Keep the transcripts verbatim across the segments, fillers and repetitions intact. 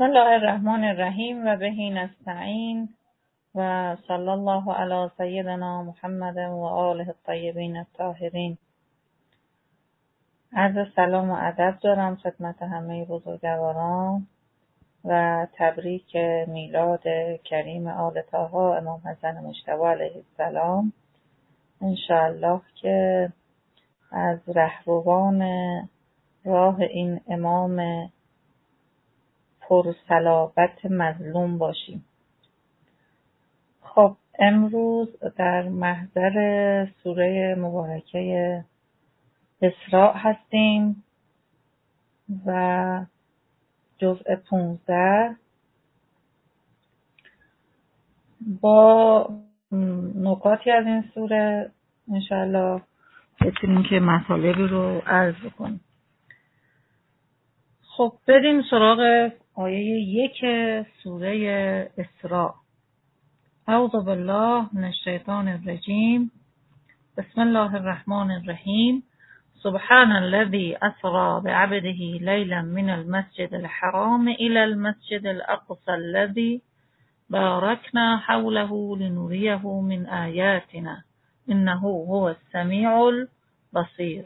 بسم الله الرحمن الرحیم و بهی نستعین و صلی الله علی سیدنا محمد و آله الطیبین الطاهرین. عرض سلام و ادب دارم خدمت همه بزرگواران و تبریک میلاد کریم آل طه امام حسن مجتبی علیه السلام. انشاءالله که از رهروان راه این امام پرصلابت مظلوم باشیم. خب امروز در محضر سوره مبارکه اسراء هستیم و جزء پانزده با نکاتی از این سوره انشاءالله بتونیم که مطالبی رو عرض کنیم. خب بریم سراغ آیه یک سوره اسراء. اعوذ بالله من الشیطان الرجیم. بسم الله الرحمن الرحیم. سبحان الذي اسرى بعبده ليلا من المسجد الحرام الى المسجد الاقصى الذي باركنا حوله لنريه من آياتنا انه هو السميع البصير.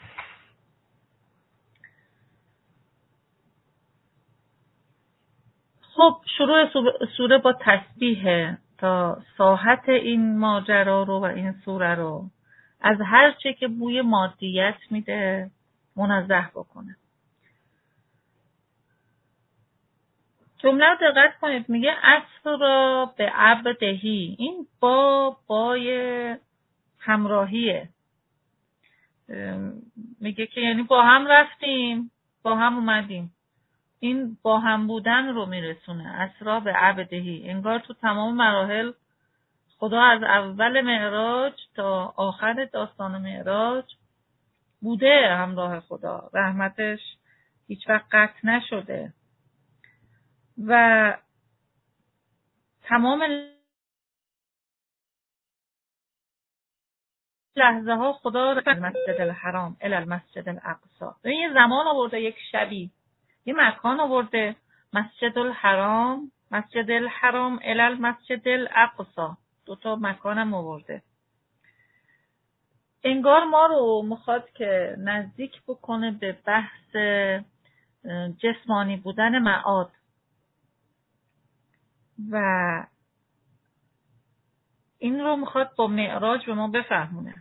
خب شروع سوره با تسبیح تا ساحت این ماجرا رو و این سوره رو از هر چه که بوی مادیت میده منزه بکنه. جمله رو دقت کنید، میگه اسرا به عبدهی، این با بای همراهیه، میگه که یعنی با هم رفتیم با هم اومدیم. این با هم بودن رو میرسونه. اسرا به عبدهی، انگار تو تمام مراحل خدا از اول معراج تا آخر داستان معراج بوده همراه خدا، رحمتش هیچ وقت قطع نشده و تمام لحظه ها خدا رو از مسجد الحرام الی المسجد الاقصی، این زمان آورده، یک شبی یه مکان آورده، مسجد الحرام مسجد الحرام الی المسجد الاقصی، دو تا مکانم آورده. انگار ما رو میخواد که نزدیک بکنه به بحث جسمانی بودن معاد و این رو میخواد با معراج به ما بفهمونه.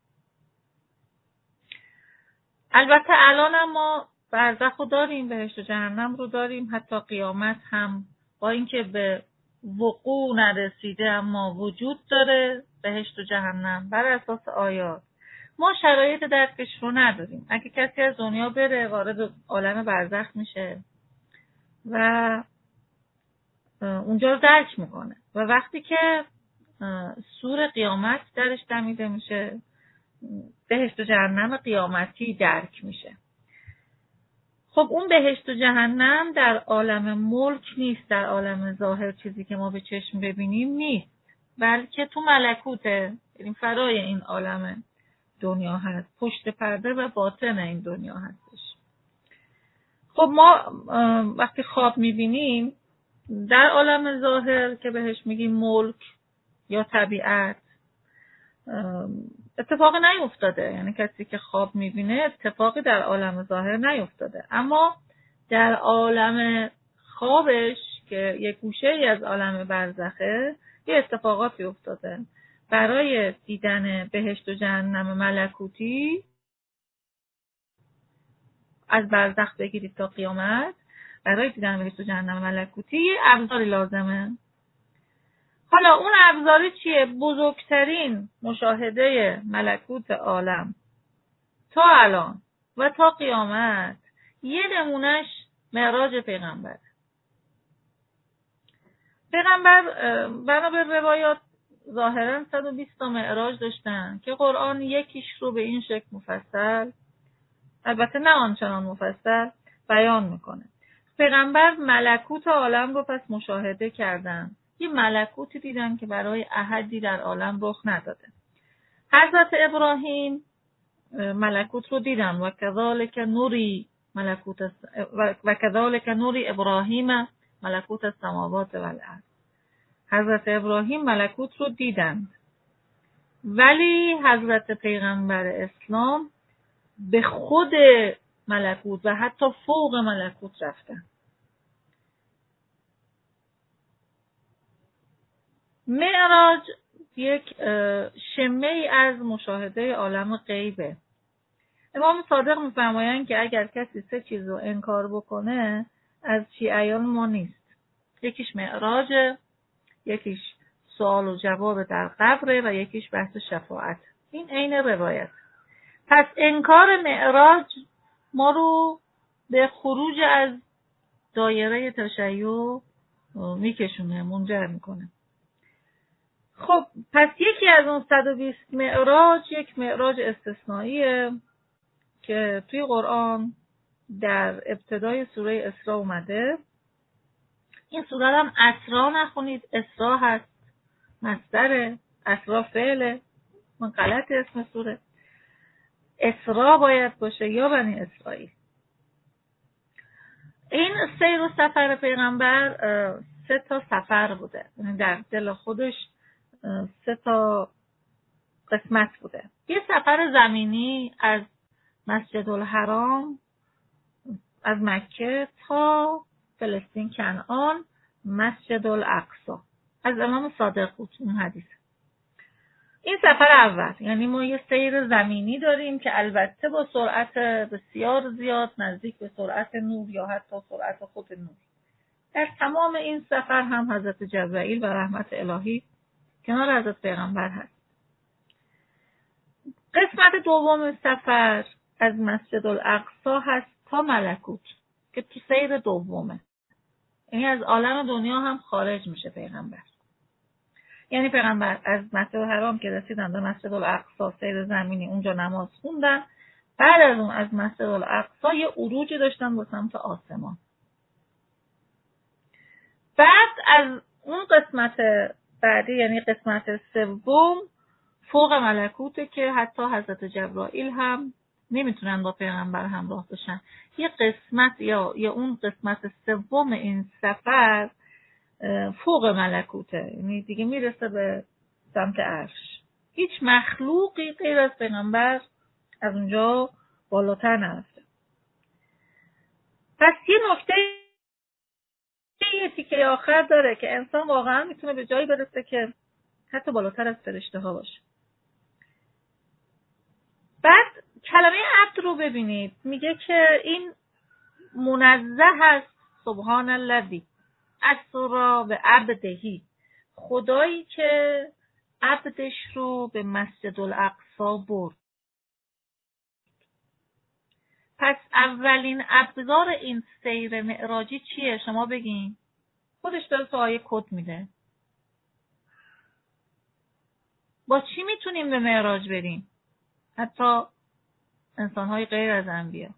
البته الان هم ما برزخ رو داریم، بهشت و جهنم رو داریم، حتی قیامت هم با اینکه به وقوع نرسیده اما وجود داره بهشت و جهنم بر اساس آیات. ما شرایط درکش رو نداریم. اگه کسی از دنیا بره وارد عالم برزخ میشه و اونجا رو درک میکنه و وقتی که سور قیامت درش دمیده میشه بهشت و جهنم قیامتی درک میشه. خب اون بهشت و جهنم در عالم ملک نیست، در عالم ظاهر چیزی که ما به چشم ببینیم نیست، بلکه تو ملکوته، یعنی فرای این عالم دنیا هست، پشت پرده و باطن این دنیا هستش. خب ما وقتی خواب میبینیم در عالم ظاهر که بهش میگیم ملک یا طبیعت اتفاقی نیفتاده، یعنی کسی که خواب میبینه اتفاقی در عالم ظاهر نیفتاده، اما در عالم خوابش که یک گوشه ای از عالم برزخه یه اتفاقاتی افتاده. برای دیدن بهشت و جهنم ملکوتی از برزخ بگیرید تا قیامت، برای دیدن بهشت و جهنم ملکوتی یه ابزاری لازمه. حالا اون ابزاری چیه؟ بزرگترین مشاهده ملکوت عالم تا الان و تا قیامت یه نمونش معراج پیغمبر. پیغمبر بنابر روایات ظاهرا صد و بیست تا معراج داشتن که قرآن یکیش رو به این شکل مفصل، البته نه آنچنان مفصل، بیان میکنه. پیغمبر ملکوت عالم رو پس مشاهده کردن، یه ملکوتی دیدن که برای احدی در عالم رخ نداده. حضرت ابراهیم ملکوت رو دیدن و کذالک نوری ملکوت و کذالک نوری ابراهیم ملکوت السماوات و الارض. حضرت ابراهیم ملکوت رو دیدند، ولی حضرت پیغمبر اسلام به خود ملکوت و حتی فوق ملکوت رفتن. معراج یک شمه‌ای از مشاهده عالم غیبه. امام صادق می‌فرمایند که اگر کسی سه چیز رو انکار بکنه از شیعیان ما نیست. یکیش معراجه، یکیش سوال و جواب در قبره و یکیش بحث شفاعت. این عین روایت. پس انکار معراج ما رو به خروج از دایره تشیع میکشونه، منجر میکنه. خب پس یکی از اون صد و بیست معراج یک معراج استثنائیه که توی قرآن در ابتدای سوره اسراء اومده. این سوره هم اسراء نخونید، اسراء هست، مصدر اسراء فعله، من غلط اسم سوره، اسراء باید باشه یا بنی اسرائیل. این سیر و سفر پیغمبر سه تا سفر بوده، یعنی در دل خودش سه تا قسمت بوده. یه سفر زمینی از مسجد الحرام از مکه تا فلسطین کنعان، مسجد الاقصی، از امام صادق بود این حدیث. این سفر اول، یعنی ما یه سیر زمینی داریم که البته با سرعت بسیار زیاد نزدیک به سرعت نور یا حتی سرعت خود نور. در تمام این سفر هم حضرت جبرائیل و رحمت الهی کنار حضرت پیغمبر هست. قسمت دوم سفر از مسجد الاقصی هست تا ملکوت که تو سیر دومه، یعنی از عالم دنیا هم خارج میشه پیغمبر. یعنی پیغمبر از مسجد الحرام که رسیدن به مسجد الاقصی سیر زمینی اونجا نماز خوندن، بعد از اون از مسجد الاقصی یه عروجی داشتن به سمت آسمان. بعد از اون قسمت بعدی یعنی قسمت سوم فوق ملکوته که حتی حضرت جبرائیل هم نمیتونن با پیغمبر همراه بشن. یه قسمت یا یا اون قسمت سوم این سفر فوق ملکوته، یعنی دیگه میرسه به سمت عرش. هیچ مخلوقی غیر از پیغمبر از اونجا بالاتر نرفته. پس یه نکته یه تیکه آخر داره که انسان واقعا میتونه به جایی برسه که حتی بالاتر از فرشته ها باشه. بعد کلمه عبد رو ببینید، میگه که این منزه هست، سبحان الذی اسری بعبده، خدایی که عبدش رو به مسجد الاقصی برد. پس اولین ابزار این سیر معراجی چیه؟ شما بگین. خودش داره تو آیه کد میده. با چی میتونیم به معراج بریم؟ حتی انسان‌های غیر از انبیا.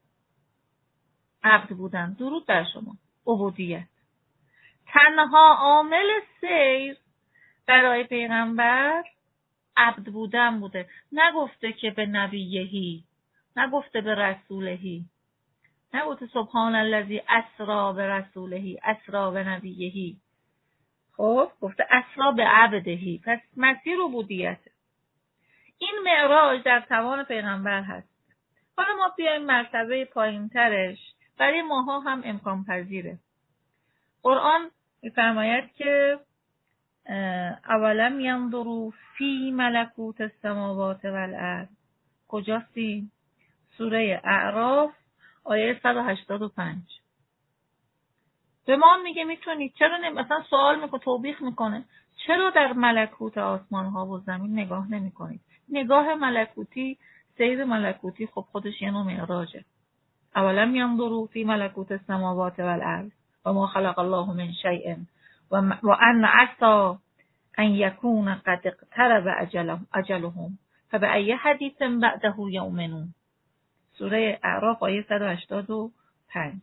عبد بودن. درود بر شما. عبودیت. تنها عامل سیر برای پیغمبر عبد بودن بوده. نگفته که به نبیهی، نگفته به رسولهی، نگفته سبحان الذی اسری به رسولهی، اسری به نبیهی. خب گفته اسری به عبدهی. پس مسیر عبودیته. این معراج در توان پیغمبر هست. حالا ما بیایم مرتبه پایین ترش، برای ماها هم امکان پذیره. قرآن می‌فرماید که اولم ینظروا فی ملکوت السماوات والارض. کجاستی؟ سوره اعراف آیه صد و هشتاد و پنج. به ما میگه میتونید، چرا نمی... مثلا سوال میکنه، توبیخ میکنه، چرا در ملکوت آسمان ها و زمین نگاه نمی کنید؟ نگاه ملکوتی، سیر ملکوتی خب خودش یه نوع معراجه. اولم ینظروا فی ملکوت السماوات والارض و ما خلق الله من شیء و ان عسى ان یکون قد اقترب اجلهم اجلهم فبأی حدیث بعده یؤمنون. سوره اعراف آیه صد و هشتاد و پنج.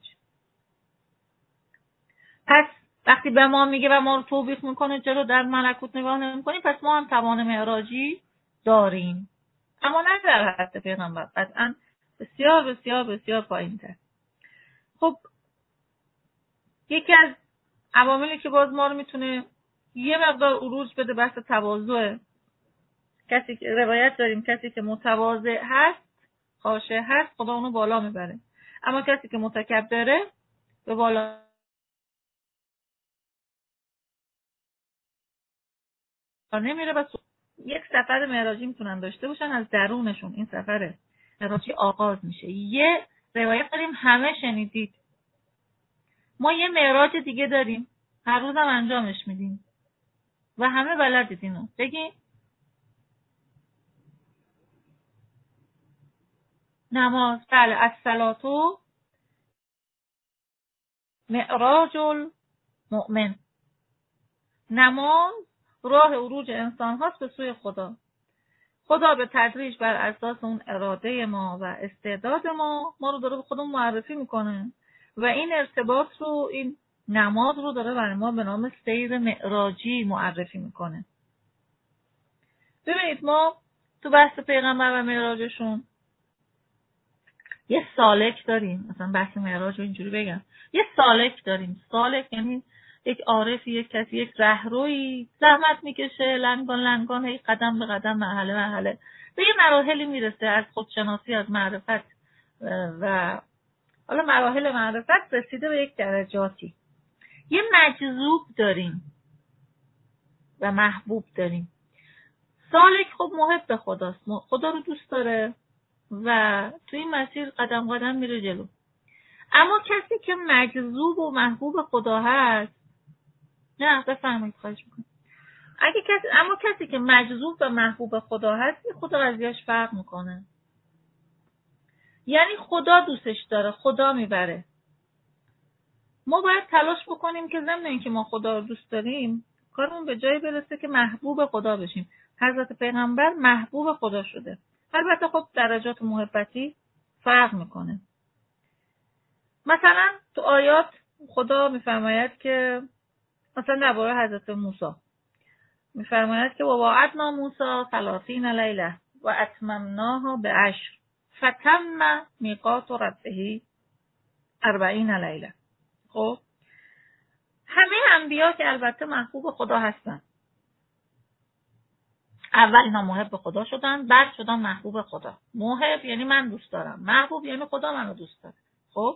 پس وقتی به ما میگه و ما رو توبیخ میکنه چرا در ملکوت نگاه نمیکنیم، پس ما هم توان معراجی داریم، اما نه در حد پیغمبر، قطعا بسیار بسیار بسیار پایین‌تر. خب یکی از عواملی که باز ما رو میتونه یه مقدار عروج بده بحث تواضع. کسی که روایت داریم کسی که متواضع هست، خاشع هست، خدا اونو بالا میبره. اما کسی که متکبره به بالا نمیره. و یک سفر معراجی میتونن داشته باشن از درونشون. این سفر معراجی آغاز میشه. یه روایت داریم همه شنیدید، ما یه معراج دیگه داریم هر روزم انجامش میدیم و همه بلدید اینو بگین. نماز. بله، الصلاتو معراج المؤمن. نماز راه عروج انسان هاست به سوی خدا. خدا به تدریج بر اساس اون اراده ما و استعداد ما ما رو داره به خودمون معرفی میکنه و این ارتباط رو، این نماز رو داره برای ما به نام سیر معراجی معرفی میکنه. ببینید ما تو بحث پیغمبر و معراجشون یه سالک داریم. مثلا بحث معراج رو اینجوری بگم، یه سالک داریم. سالک یعنی یک عارفی، یک کسی، یک رهروی زحمت میکشه، لنگان لنگان، هی قدم به قدم، مرحله مرحله به یه مراحلی میرسه از خودشناسی، از معرفت و حالا مراحل معرفت رسیده به یک درجاتی. یه مجذوب داریم و محبوب داریم. سالک خب محب خداست، خدا رو دوست داره و تو این مسیر قدم قدم میره جلو. اما کسی که مجذوب و محبوب خدا هست، نه بفرمایید خواهش میکنم. اگه کسی اما کسی که مجذوب و محبوب خدا هست، خدا قضیهش فرق میکنه. یعنی خدا دوستش داره، خدا میبره. ما باید تلاش بکنیم که ضمن اینکه ما خدا رو دوست داریم، کارمون به جایی برسه که محبوب خدا بشیم. حضرت پیغمبر محبوب خدا شده. البته خب درجات محبتی فرق میکنه. مثلا تو آیات خدا میفرماید که مثلا درباره حضرت موسی میفرماید که وواعدنا موسی ثلاثین لیله و اتممناها بعشر فتم میقات ربه اربعین لیله. خب همه انبیا که البته محبوب خدا هستن، اول اینا محب خدا شدن، بعد شدن محبوب خدا. محب یعنی من دوست دارم، محبوب یعنی خدا منو دوست داره. خب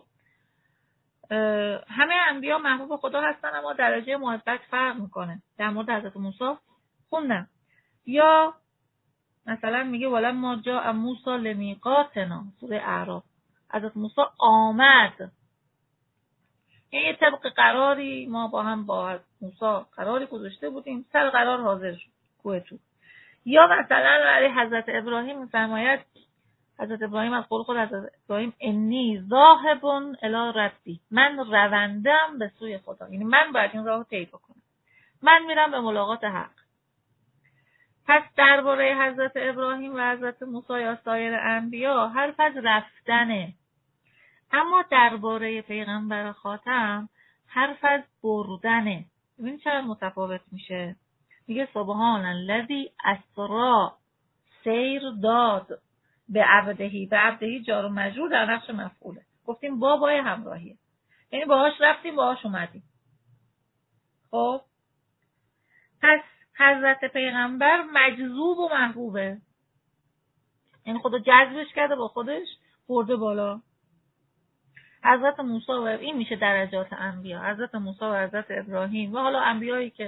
همه انبیا محبوب خدا هستن اما درجه محبت فرق میکنه. در مورد حضرت موسی خوندم یا مثلا میگه ولما جاء موسی لمیقاتنا، سوره اعراف، حضرت موسی آمد، یعنی طبق قراری ما با هم با موسی قراری گذاشته بودیم، سر قرار حاضر شد کوه طور. یا مثلا برای حضرت ابراهیم میفرماید، حضرت ابراهیم از قول خود حضرت ابراهیم انی ذاهب الی ربی، من روندم به سوی خدا، یعنی من باید این راهو طی کنم، من میرم به ملاقات حق. پس درباره حضرت ابراهیم و حضرت موسی یا سایر انبیا حرف از رفتنه، اما درباره پیغمبر خاتم حرف از بردنه. ببین چرا متفاوت میشه. میگه سبحان الذی اسری، سیر داد به عبدهی. به عبدهی جار و مجرور در نقش مفعوله. گفتیم بابای همراهیه، یعنی باهاش رفتیم باهاش اومدیم. خب پس حضرت پیغمبر مجذوب و محبوبه، یعنی خدا جذبش کرده با خودش برده بالا. حضرت موسی و این میشه درجات انبیا، حضرت موسی و حضرت ابراهیم و حالا انبیایی که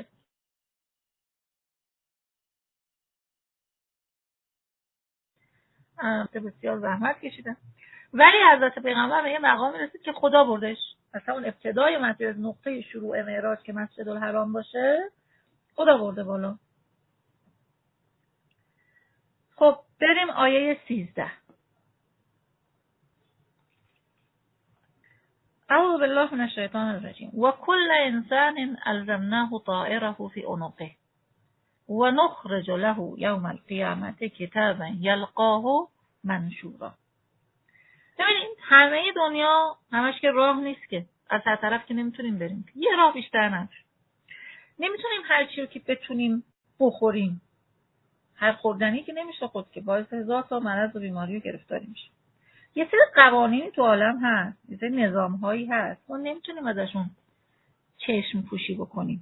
بسیار زحمت کشیدن، ولی حضرت پیغمبر به یه مقام رسید که خدا بردش. مثلا اون ابتدای مسیر، نقطه شروع معراج که مسجد الحرام باشه، خدا برده بالا. خب بریم آیه سیزده. اعوذ بالله من الشیطان الرجیم. و کل انسان الزمناه طائره فی عنقه و نخرج له یوم القیامت کتابا یلقاه منشورا. ببینید همه دنیا همش که راه نیست که، از هر طرف که نمیتونیم بریم، یه راه بیشتر نداره. نمیتونیم هر چی رو که بتونیم بخوریم. هر خوردنی که نمیشه خود که باعث هزار تا مرض و بیماری و گرفتاری میشه. یه سری قوانینی تو عالم هست، یه سری نظام‌هایی هست، ما نمیتونیم ازشون چشم پوشی بکنیم.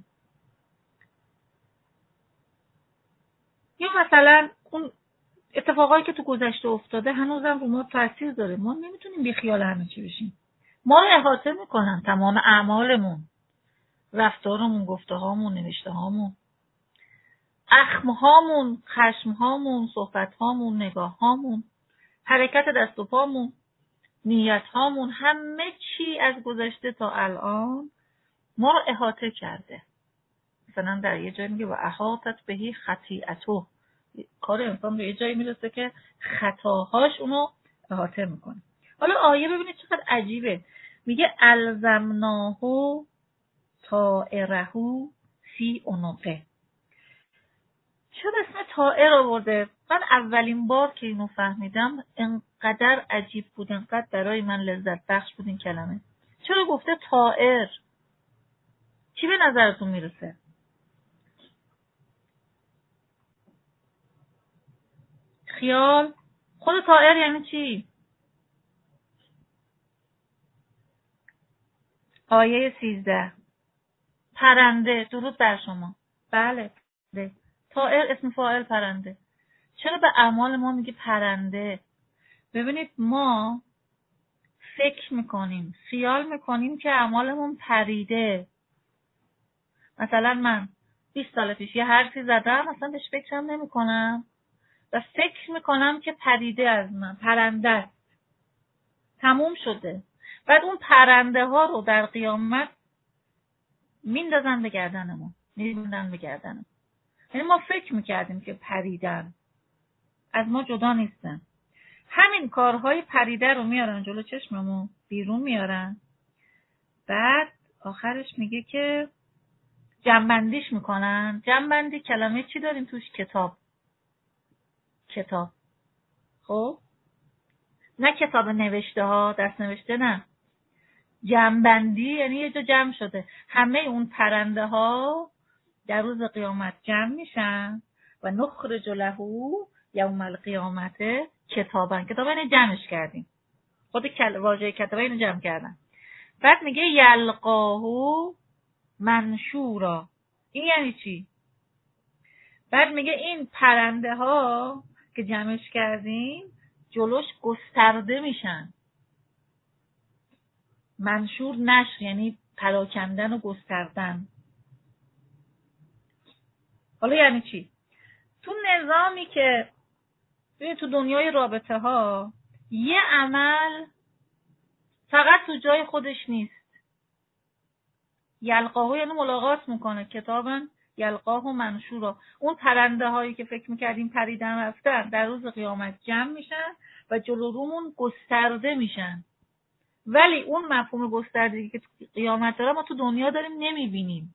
یا مثلا اون اتفاقایی که تو گذشته افتاده هنوزم رو ما تاثیر داره. ما نمیتونیم بی خیال همه چی بشیم. ما رو احاطه میکنن تمام اعمالمون، رفتارمون، گفته‌هامون، نوشته‌هامون، اخم‌هامون، خشم‌هامون، صحبت‌هامون، نگاه‌هامون، حرکت دست و پامون، نیت‌هامون، همه چی از گذشته تا الان ما رو احاطه کرده. مثلا در یه جایی میگه و احاطت بهی خطیئته، کار انسان به یه جایی میرسه که خطاهاش اونو احاطه میکنه. حالا آیه ببینید چقدر عجیبه، میگه الزمناه طائره فی عنقه. چرا اسم طائر آورده؟ من اولین بار که اینو فهمیدم انقدر عجیب بود، انقدر برای من لذت بخش بود این کلمه. چرا گفته طائر؟ چی به نظرتون میرسه؟ خیال؟ خود طائر یعنی چی؟ آیه سیزده. پرنده. درود بر شما. بله. طائر اسم فاعل پرنده. چرا به اعمال ما میگه پرنده؟ ببینید ما فکر میکنیم، خیال میکنیم که اعمالمون پریده. مثلا من بیست سال پیش یه حرفی زدم، اصلا بهش فکرم نمیکنم و فکر میکنم که پریده از من، پرنده است، تموم شده. بعد اون پرنده ها رو در قیامت میندازن به گردنمون، میندازن به گردنمون. یعنی ما فکر میکردیم که پریدن، از ما جدا نیستن. همین کارهای پریده رو میارن جلو چشممون، بیرون میارن. بعد آخرش میگه که جمع‌بندیش میکنن. جمع‌بندی کلمه چی داریم توش؟ کتاب. کتاب. خب نه کتاب نوشته ها، دست نوشته نه. جمع‌بندی یعنی یه جا جمع شده. همه اون پرنده ها در روز قیامت جمع میشن و نخرج له یوم القیامت کتابن. کتابا یعنی جمعش کردیم. خود کل... واژه کتابا اینو جمع کردن. بعد میگه یلقاه منشورا. این یعنی چی؟ بعد میگه این پرنده ها که جمعش کردیم جلوش گسترده میشن. منشور نشر یعنی پراکندن و گستردن. حالا یعنی چی؟ تو نظامی که تو دنیای رابطه ها یه عمل فقط تو جای خودش نیست. یلقاه یعنی ملاقات میکنه. کتابن یلقاه و منشورا. اون پرنده هایی که فکر میکردیم پریدن رفتن در روز قیامت جمع میشن و جلو رومون گسترده میشن. ولی اون مفهوم گستردگی که تو قیامت داره ما تو دنیا داریم نمیبینیم.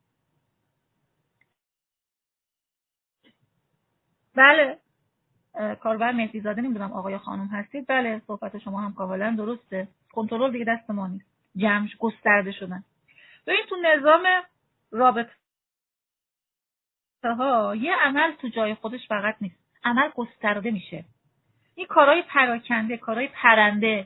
بله کاربر مهدی زاده، نمیدونم آقای خانم هستید. بله صحبت شما هم کاملا درسته. کنترل دیگه دست ما نیست. جمعش گسترده شدن. ببین تو نظام رابطه ها یه عمل تو جای خودش فقط نیست. عمل گسترده میشه. این کارهای پراکنده، کارهای پرنده،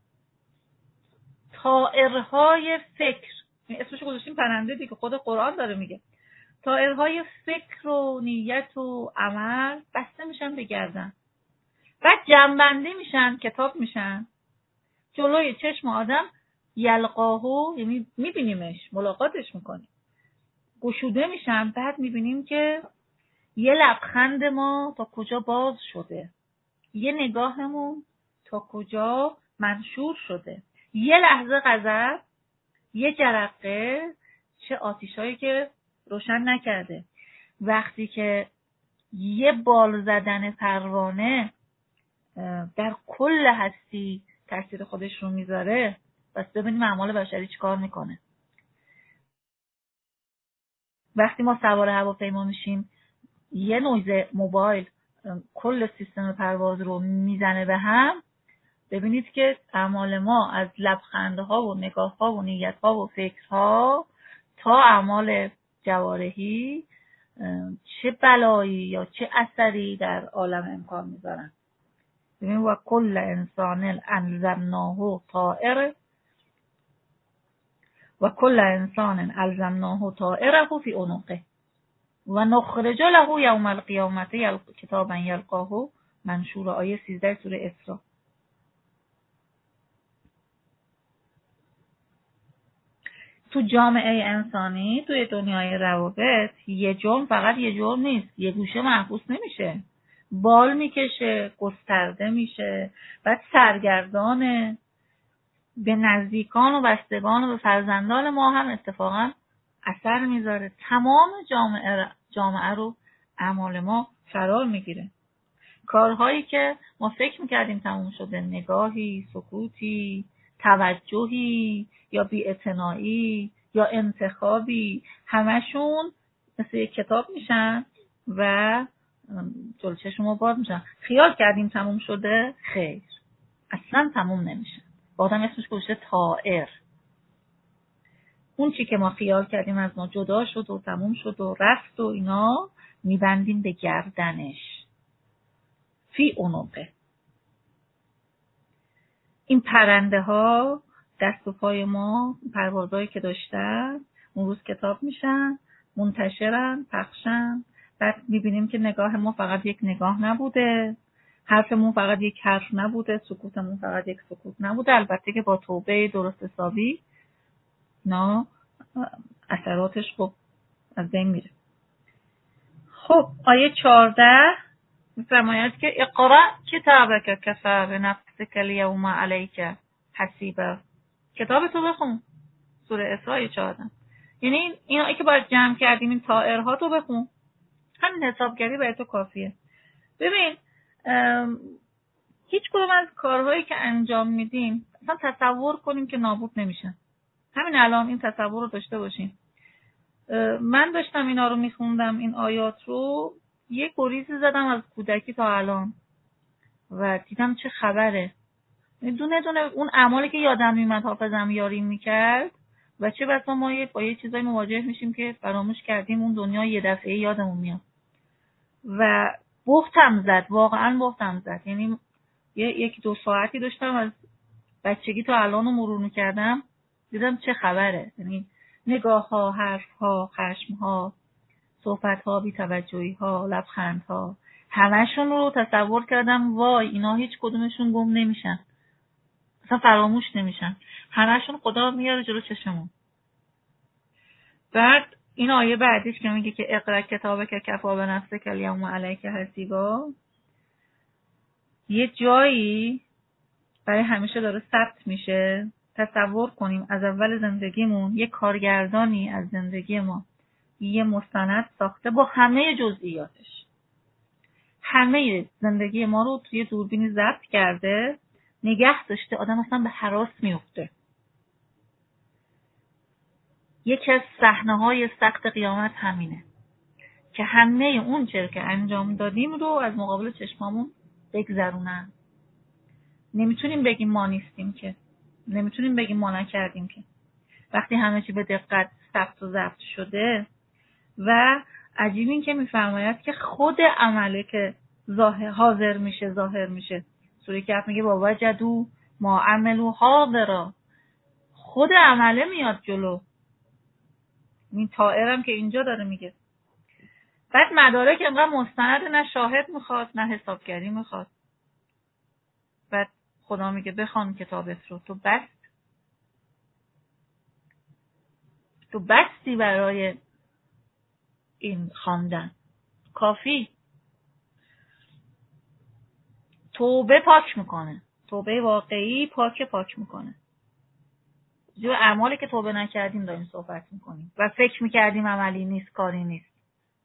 طائرهای فکر، اسمش گذاشتیم پرنده دیگه، خود قرآن داره میگه. طائرهای فکر و نیت و عمل بسته میشن به گردن. بعد جمع‌بندی میشن، کتاب میشن جلوی چشم آدم. یلقاهو یعنی میبینیمش، ملاقاتش میکنیم، گشوده میشن. بعد میبینیم که یه لبخند ما تا کجا باز شده، یه نگاهمون تا کجا منشور شده، یه لحظه غضب، یه جرقه، چه آتیشایی که روشن نکرده. وقتی که یه بال زدن پروانه در کل هستی تاثیر خودش رو میذاره، بس ببینیم اعمال بشری چی کار میکنه. وقتی ما سوار هواپیما میشیم یه نویز موبایل کل سیستم پرواز رو میزنه به هم. ببینید که اعمال ما از لبخندها و نگاهها و نیتها و فکرها تا اعمال جوارحی چه بلایی یا چه اثری در عالم امکان میذارن. ببین و کل انسان الزمناه طائر و کل انسان الزمناه طائره فی عنقه و نخرج له یوم القیامت کتابا یلقاه منشور. آیه سیزده سوره اسراء. تو جامعه انسانی، توی دنیای روابط، یه جرم فقط یه جرم نیست، یه گوشه محبوس نمیشه، بال میکشه، گسترده میشه، بعد سرگردانه، به نزدیکان و بستگان و به فرزندان ما هم اتفاقا اثر میذاره، تمام جامعه جامعه رو اعمال ما فرار میگیره. کارهایی که ما فکر میکردیم تموم شده، نگاهی، سکوتی، توجهی یا بی‌اعتنایی یا انتخابی، همشون مثل یک کتاب میشن و جلوی چشم ما باز میشن. خیال کردیم تموم شده، خیر، اصلا تموم نمیشه. با آدم اسمش گوشه طائر. اون چی که ما خیال کردیم از ما جدا شد و تموم شد و رفت و اینا، میبندیم به گردنش، فی عنقه. این پرنده ها دست و پای ما، پروازهایی که داشتن، اون روز کتاب میشن، منتشرن، پخشن. بعد میبینیم که نگاه ما فقط یک نگاه نبوده، حرفمون فقط یک حرف نبوده، سکوتمون فقط یک سکوت نبوده. البته که با توبه درست حسابی نه اثراتش خب از بین میره. خب آیه چهارده میفرماید که اقرأ کتابک کفی بنفسک الیوم علیک حسیبا. کتاب تو بخون. سوره اسراء چهارده. یعنی این اینا که باید جمع کردیم، این طائرها تو بخون، همین حسابگری برای تو کافیه. ببین هیچ کدوم از کارهایی که انجام میدیم اصلا تصور کنیم که نابود نمیشن. همین الان این تصور رو داشته باشیم. من داشتم اینا رو میخوندم، این آیات رو، یه گریزی زدم از کودکی تا الان و دیدم چه خبره. دونه دونه اون اعمالی که یادم میمد حافظم یاری میکرد و چه بسا ما با یه چیزایی مواجه میشیم که فراموش کردیم، اون دنیا یه دفعه یادمون میاد و بختم زد، واقعا بختم زد. یعنی یکی دو ساعتی داشتم از بچگی تا الان رو مرور میکردم، دیدم چه خبره. یعنی نگاه ها، حرف ها، خشم ها، صحبت ها، بی‌توجهی ها، لبخند ها، همشون رو تصور کردم وای اینا هیچ کدومشون گم نمیشن، اصلا فراموش نمیشن، همشون خدا میاره جلو چشمون. بعد این آیه بعدیش که میگه که اقرأ کتابک کفی بنفسک الیوم علیک حسیبا، یه جایی برای همیشه داره ثبت میشه. تصور کنیم از اول زندگیمون یه کارگردانی از زندگی ما یه مستند ساخته با همه جزئیاتش، همه زندگی ما رو توی دوربینی ضبط کرده، نگه داشته. آدم اصلا به هراس میفته. یکی از صحنه‌های سخت قیامت همینه که همه اون چیزی که انجام دادیم رو از مقابل چشمامون بگذرونن. نمیتونیم بگیم ما نیستیم، که نمیتونیم بگیم ما نکردیم، که وقتی همه چی به دقت ثبت و ضبط شده. و عجیب این که میفرماید که خود عمله که ظاهر حاضر میشه، ظاهر میشه. سوره کهف میگه با وجدوا ما عملوا حاضرا، خود عمله میاد جلو. این طائرم که اینجا داره میگه. بعد مدارک انقدر مستند، نه شاهد میخواد نه حسابگری میخواد. بعد خدا میگه بخوان کتابت رو، تو بست تو بستی برای این خواندن، کافی. توبه پاک میکنه، توبه واقعی پاک پاک میکنه. جو اعمالی که توبه نکردیم داریم صحبت میکنیم و فکر میکردیم عملی نیست، کاری نیست.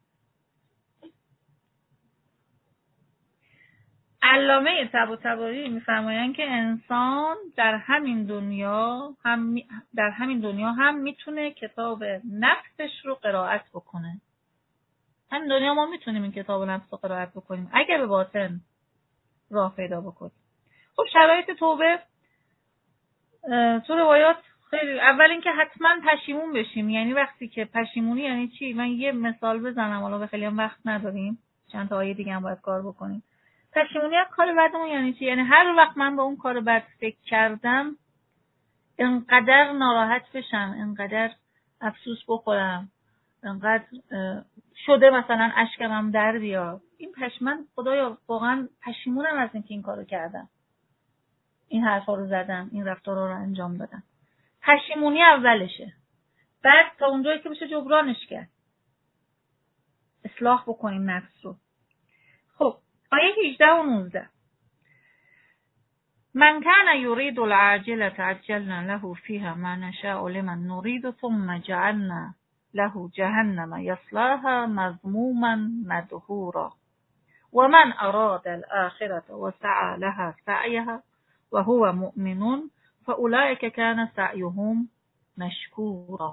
علامه طباطبایی میفرمایند که انسان در همین دنیا هم در همین دنیا هم میتونه کتاب نفسش رو قرائت بکنه. همین دنیا ما میتونیم این کتاب نفس رو قرائت بکنیم اگر به باطن راه پیدا بکنیم. خب شرایط توبه تو روایات خیلی، اول اینکه حتما پشیمون بشیم. یعنی وقتی که پشیمونی یعنی چی؟ من یه مثال بزنم، حالا به خیلی هم وقت نداریم، چند تا آیه دیگه هم باید کار بکنیم. پشیمونی از کار بدمون یعنی چی؟ یعنی هر وقت من با اون کار بد فکر کردم انقدر ناراحت بشم، انقدر افسوس بخورم، انقدر شده مثلا اشکم در بیاد. این پشمن خدایا واقعا پشیمونم از اینکه این کارو کردم، این حرفا رو زدم، این رفتارا رو انجام دادم. پشیمونی اولشه، بعد تا اونجایی که بشه جبرانش کرد، اصلاح بکنیم نفس رو. خب آیه هجده و نوزده، من کان یرید العاجلة عجلنا له فیها ما نشاء لمن نرید ثم جعلنا له جهنم یصلاها مذموما مدحورا و من اراد الآخرة وسعى لها سعیها و هو مؤمن فاولئک کان سعیهم مشکورا.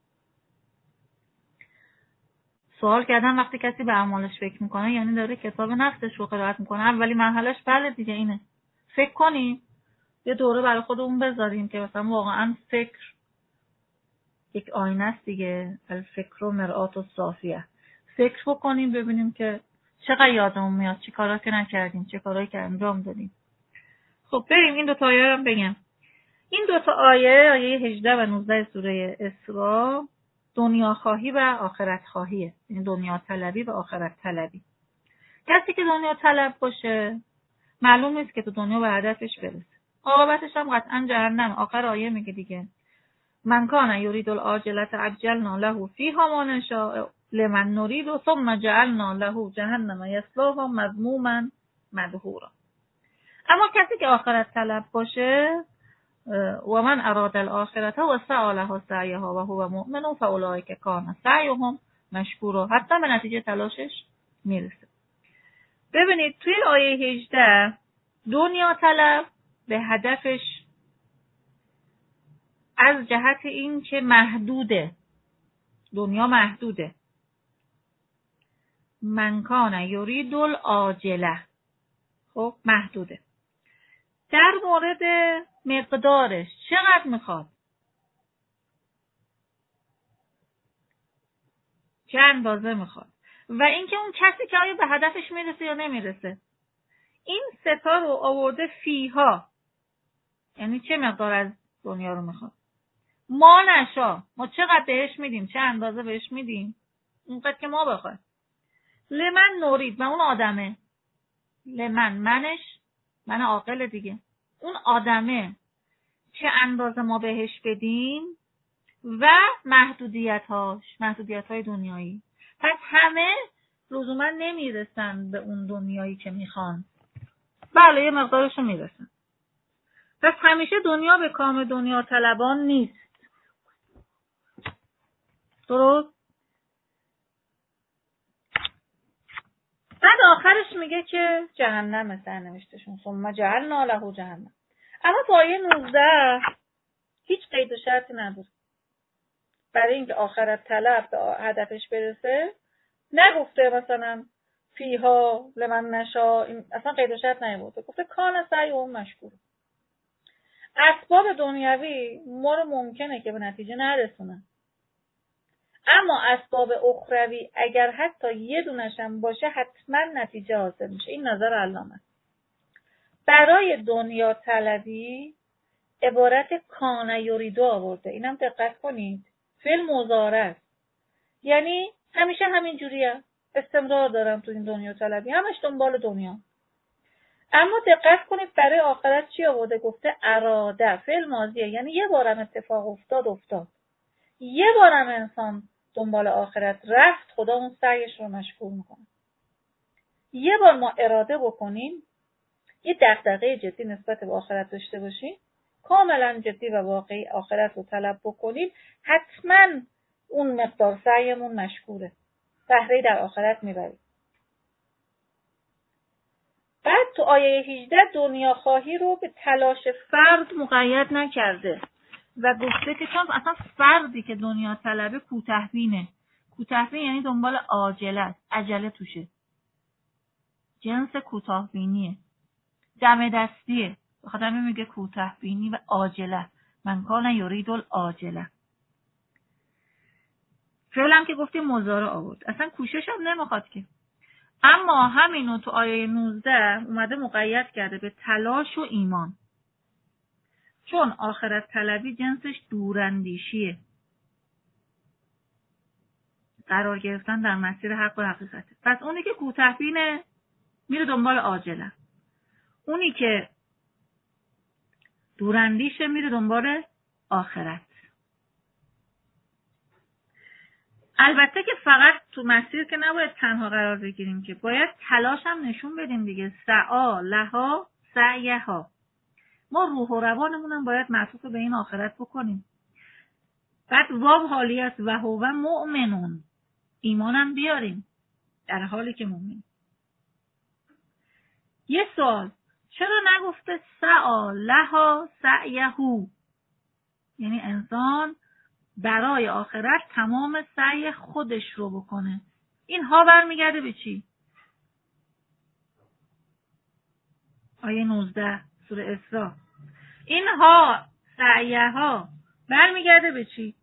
سوال کردم وقتی کسی به اعمالش فکر میکنه یعنی داره کتاب نفسش رو قرائت میکنه. اولی مرحلهش بله دیگه اینه، فکر کنیم، یه دوره برای خودمون بذاریم که مثلا واقعا فکر یک آینه است دیگه، الفکر و مرآت و صافیه. فکر بکنیم ببینیم که چقدر یادمون میاد چه کارا که نکردیم، چه کارایی که انجام دادیم. خب بریم این دو تا آیه رو بگم. این دو تا آیه، آیه هجده و نوزده سوره اسراء، دنیا خواهی و آخرت خواهیه، یعنی دنیا طلبی و آخرت طلبی. کسی که دنیا طلب باشه معلوم نیست که تو دنیا به هدفش برسه، عاقبتش هم قطعا جهنم. آخر آیه میگه دیگه من کان یرید العاجلة عجلنا له فیها ما نشاء لمن نرید ثم جعلنا له جهنم یصلاها مذموما مدحورا. اما کسی که آخرت طلب باشه و من اراد الآخرة و سعی لها سعیها و هو مؤمن فاولئک کان سعیهم مشکورا، حتی به نتیجه تلاشش میرسه. ببینید توی آیه هجده دنیا طلب به هدفش از جهت این که محدوده، دنیا محدوده. من کان یرید العاجله، خب محدوده. در مورد مقدارش چقدر میخواد، چه اندازه میخواد، و اینکه اون کسی که آیا به هدفش میرسه یا نمیرسه. این ستا رو آورده فیها، یعنی چه مقدار از دنیا رو میخواد. ما نشا، ما چقدر بهش میدیم، چه اندازه بهش میدیم، اونقدر که ما بخوایم. لمن نورید، و اون آدمه، لمن منش من عاقل دیگه، اون آدمه چه اندازه ما بهش بدیم و محدودیت هاش، محدودیت های دنیایی. پس همه لزوما نمیرسن به اون دنیایی که میخوان، بله یه مقدارشو میرسن. پس همیشه دنیا به کام دنیا طلبان نیست. درست؟ بعد آخرش میگه که جهنم سرنوشتشون، ثم جعلنا له جهنم. اما تو آیه نوزده هیچ قید و شرطی نداره برای اینکه آخرت طلب به هدفش برسه. نگفته مثلا فیها لمن نشا، اصلا قید و شرط نیاورده، گفته کان سعیهم مشکور. اسباب دنیوی ما رو ممکنه که به نتیجه نرسونن، اما اسباب اخروی اگر حتی یه دونش هم باشه حتما نتیجه حاصل میشه. این نظر علامه. برای دنیا طلبی عبارت کان یریدو آورده، اینم دقت کنید، فعل مضارع است، یعنی همیشه همین جوریه، استمرار دارم تو این دنیا طلبی، همش دنبال دنیا. اما دقت کنید برای آخرت چی آورده؟ گفته اراده، فعل ماضیه، یعنی یه بارم اتفاق افتاد افتاد، یه بارم انسان دنبال آخرت رفت، خدا اون سعیش رو مشکور میکنه. یه بار ما اراده بکنیم، یه دغدغه جدی نسبت به آخرت داشته باشیم، کاملا جدی و واقعی آخرت رو طلب بکنیم، حتما اون مقدار سعیمون مشکوره، بهره در آخرت میبریم. بعد تو آیه هجده دنیا خواهی رو به تلاش فرد مقید نکرده و گفته که چون اصلا فردی که دنیا طلبه کوتاه‌بینه. کوتاه‌بین یعنی دنبال عاجله است، عجله توشه، جنس کوتاه‌بینیه، دم دستیه، بخاطر همین میگه کوتاه‌بینی و عاجله. من کان یرید العاجله. فعلا که گفتیم مضارع آورد، اصلا کوشش هم نمیخواد که. اما همینو تو آیه نوزده اومده مقید کرده به تلاش و ایمان. چون آخرت طلبی جنسش دوراندیشیه، قرار گرفتن در مسیر حق و حقیقته. پس اونی که کوتاه‌بینه میره دنبال عاجله، اونی که دوراندیشه میره دنبال آخرت. البته که فقط تو مسیر که نباید تنها قرار بگیریم، که باید تلاش هم نشون بدیم دیگه. سعا لها سعیها، ما روح و روانمون هم باید معطوف به این آخرت بکنیم. بعد واو حالی است و هو مؤمنون، ایمانم بیاریم در حالی که مؤمن. یه سوال، چرا نگفته سعا لها سعیهو؟ یعنی انسان برای آخرت تمام سعی خودش رو بکنه. این ها برمیگرده به چی؟ آیه نوزده سوره اسراء. این ها سعیه ها برمیگرده به چی؟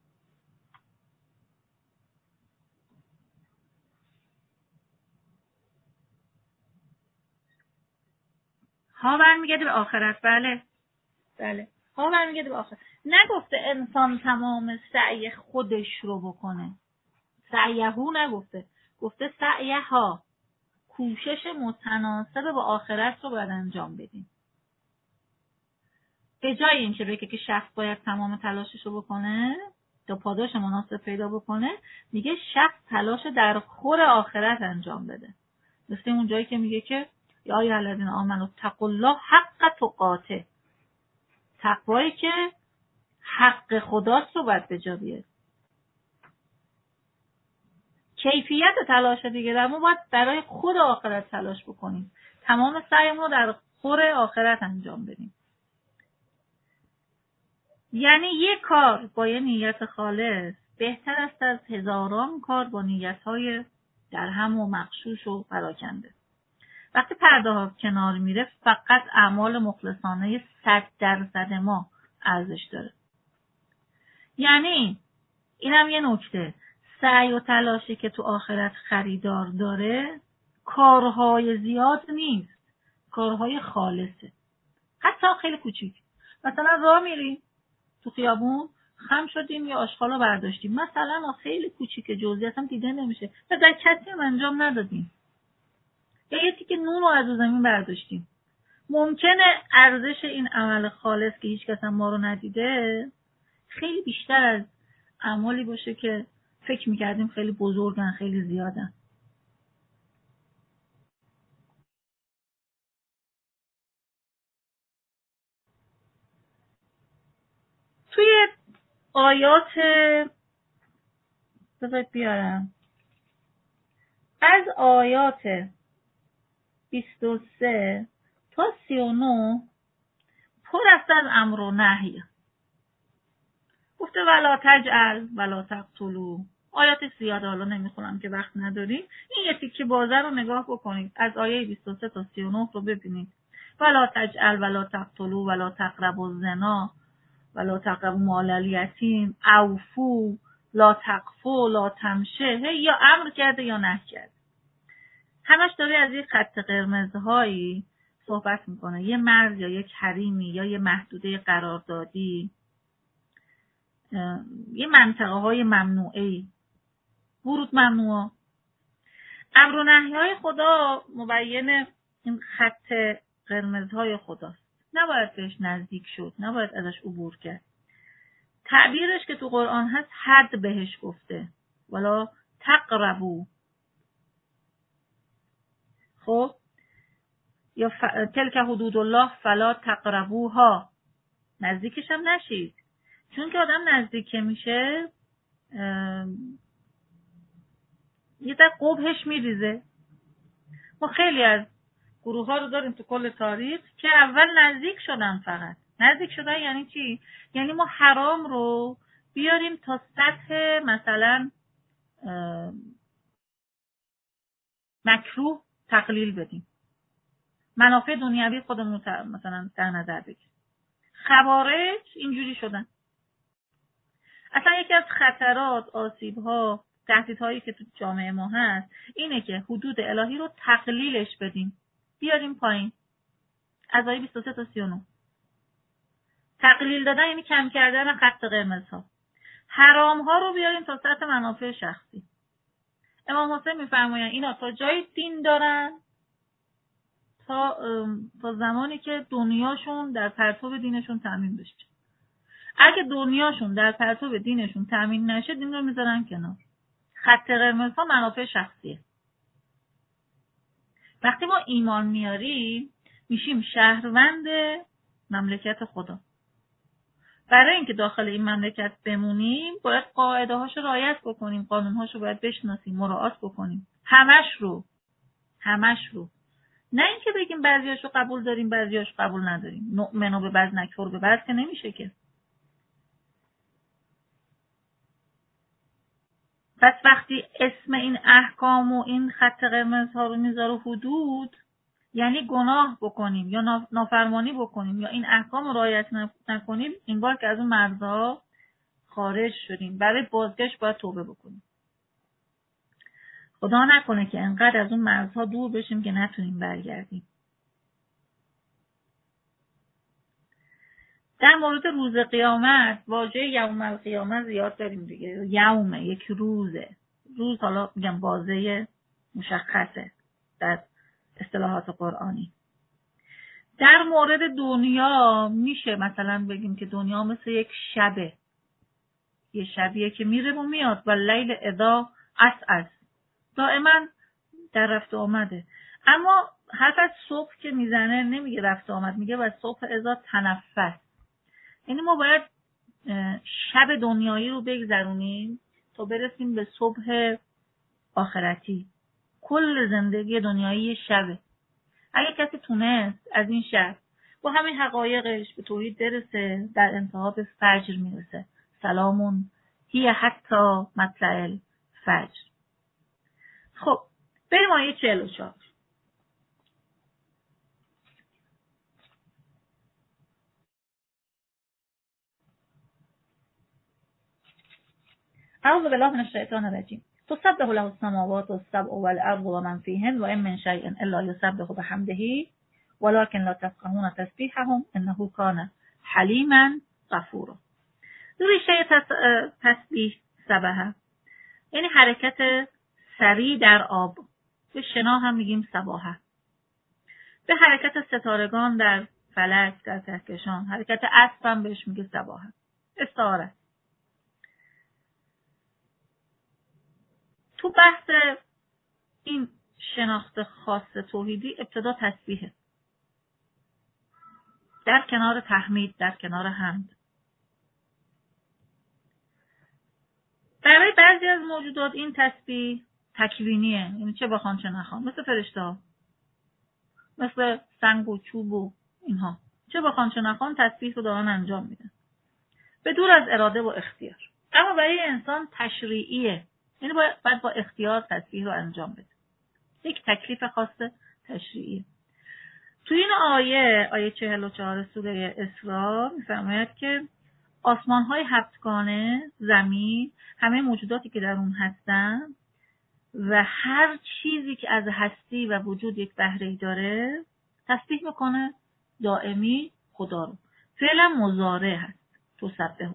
ها برمیگرده به آخرت. بله بله، ها برمیگرده به آخرت. نگفته انسان تمام سعی خودش رو بکنه، سعیهو نگفته، گفته سعیه ها، کوشش متناسب با آخرت رو باید انجام بدیم. به جای این که بگه که شخص باید تمام تلاشش رو بکنه تا پاداش مناسب پیدا بکنه، میگه شخص تلاش در خور آخرت انجام بده. مثل اون جایی که میگه که یا ایها الذین آمنوا اتقوا الله حق تقاته، تقوایی که حق خداست رو باید به جا بیاره. کیفیت تلاش دیگه، در ما باید برای خود آخرت تلاش بکنیم، تمام سعیمون رو در خور آخرت انجام بدیم. یعنی یک کار با یه نیت خالص بهتر است از هزاران کار با نیت‌های درهم و مغشوش و پراکنده. وقتی پرده ها کنار میره، فقط اعمال مخلصانه صد درصد ما ارزش داره. یعنی اینم یه نکته، سعی و تلاشی که تو آخرت خریدار داره کارهای زیاد نیست، کارهای خالصه، حتی خیلی کوچیک. مثلا راه میریم تو خیابون، خم شدیم یا آشغال رو برداشتیم، مثلا خیلی کوچیکه، جزئیات هم دیده نمیشه و در کسی هم انجام ندادیم، یا یه تیکه نون رو از زمین برداشتیم. ممکنه ارزش این عمل خالص که هیچ کس هم ما رو ندیده خیلی بیشتر از اعمالی باشه که فکر میکردیم خیلی بزرگن، خیلی زیادن. توی آیات بذارید بیارم، از آیات بیست و سه تا سی و نه پر است از امر و نهی. گفته ولا تجعل ولا تقتلوا. آیات زیاده حالا نمیخونم که وقت نداریم. این یه تیکه بازه رو نگاه بکنید، از آیه بیست و سه تا سی و نه رو ببینید. ولا تجعل ولا تقتلوا ولا تقربوا الزنا ولا تقربوا مال الیتیم اوفوا لا تقفوا لا تمشه. یا امر کرده یا نهی کرده. همش داره از یک خط قرمزهایی صحبت میکنه، یه مرز یا یک حریمی یا یه محدوده قراردادی، یه منطقه های ممنوعی، ورود ممنوعه. امر و نهی های خدا مبین این خط قرمزهای خداست، نباید بهش نزدیک شد، نباید ازش عبور کرد. تعبیرش که تو قرآن هست حد بهش گفته، ولا تقربوا. خب یا ف... تلک حدود الله فلا تقربوها، نزدیکش هم نشید. چون که آدم نزدیک میشه یه در قبحش میریزه. ما خیلی از گروه ها رو داریم تو کل تاریخ که اول نزدیک شدن. فقط نزدیک شدن یعنی چی؟ یعنی ما حرام رو بیاریم تا سطح مثلا مکروه تقلیل بدیم، منافع دنیوی خودمون مثلا در نظر بگیریم. خوارج اینجوری شدن. اصلا یکی از خطرات، آسیب‌ها، تهدیدهایی که تو جامعه ما هست اینه که حدود الهی رو تقلیلش بدیم، بیاریم پایین. از آیه بیست و سه تا سی و نه تقلیل دادن یعنی کم کردن خط قرمزها. حرام ها رو بیاریم تا سطح منافع شخصی. امام حسین میفرمایند اینا تا جای دین دارن تا تا زمانی که دنیاشون در پرتو دینشون تامین بشه. اگه دنیاشون در پرتو دینشون تامین نشه، دین رو میذارن کنار. خط قرمزها منافع شخصیه. وقتی ما ایمان میاریم میشیم شهروند مملکت خدا. برای اینکه داخل این مملکت بمونیم باید قاعده هاشو رعایت بکنیم، قانون هاشو باید بشناسیم، مراعات بکنیم. همش رو همش رو نه اینکه بگیم بعضیاشو قبول داریم بعضیاشو قبول نداریم. نؤمنو به بعض نکفر به بعض که نمیشه که. پس وقتی اسم این احکام و این خط قرمز ها رو میذاره حدود، یعنی گناه بکنیم یا نافرمانی بکنیم یا این احکام رو رعایت نکنیم، این بار که از اون مرزها خارج شدیم. برای بازگشت باید توبه بکنیم. خدا نکنه که انقدر از اون مرزها دور بشیم که نتونیم برگردیم. در مورد روز قیامت واژه یوم القیامه زیاد داریم دیگه. یومه یک روزه. روز حالا میگم بازه مشخصه در اصطلاحات قرآنی. در مورد دنیا میشه مثلا بگیم که دنیا مثل یک شبه. یه شبیه که میره و میاد و لیل اذا عسعس. دائما در رفت و آمده. اما حرف از صبح که میزنه نمیگه رفت و آمد، میگه و صبح اذا تنفس. یعنی ما باید شب دنیایی رو بگذرونیم تا برسیم به صبح آخرتی. کل زندگی دنیایی شبه. اگه کسی تونست از این شب با همین حقایقش به توحید برسه، در انتها به فجر میرسه. سلامون هی حتی مطلع الفجر. خب بریم آیه چهل و چهار. اعوذ بالله من الشیطان الرجیم. تسبح له السماوات السبع والارض ومن فيهن وان من شيء الا يسبح بحمده ولكن لا تفقهون تسبيحهم انه كان حلیما غفورا. ریشه تسبیح سبحه یعنی حرکت سریع در آب. به شنا هم میگیم سباحه. به حرکت ستارگان در فلک، در کهکشان. حرکت اسب هم بهش میگه سباحه. استعاره. تو بحث این شناخت خاص توحیدی ابتدا تسبیحه، در کنار تحمید، در کنار حمد. برای بعضی از موجودات این تسبیح تکوینیه، یعنی چه بخوان چه نخوان، مثل فرشته ها، مثل سنگ و چوب و اینها، چه بخوان چه نخوان تسبیح رو دارن انجام میدن به دور از اراده و اختیار. اما برای انسان تشریعیه، یعنی باید, باید با اختیار تسبیح رو انجام بده. یک تکلیف خاص تشریعیه. تو این آیه آیه چهل و چهار سوره اسراء میفرماید که آسمان‌های هفتگانه، زمین، همه موجوداتی که در اون هستن و هر چیزی که از هستی و وجود یک بهره‌ای داره تسبیح میکنه دائمی خدا رو. فعلا مضارع هست. تسبح.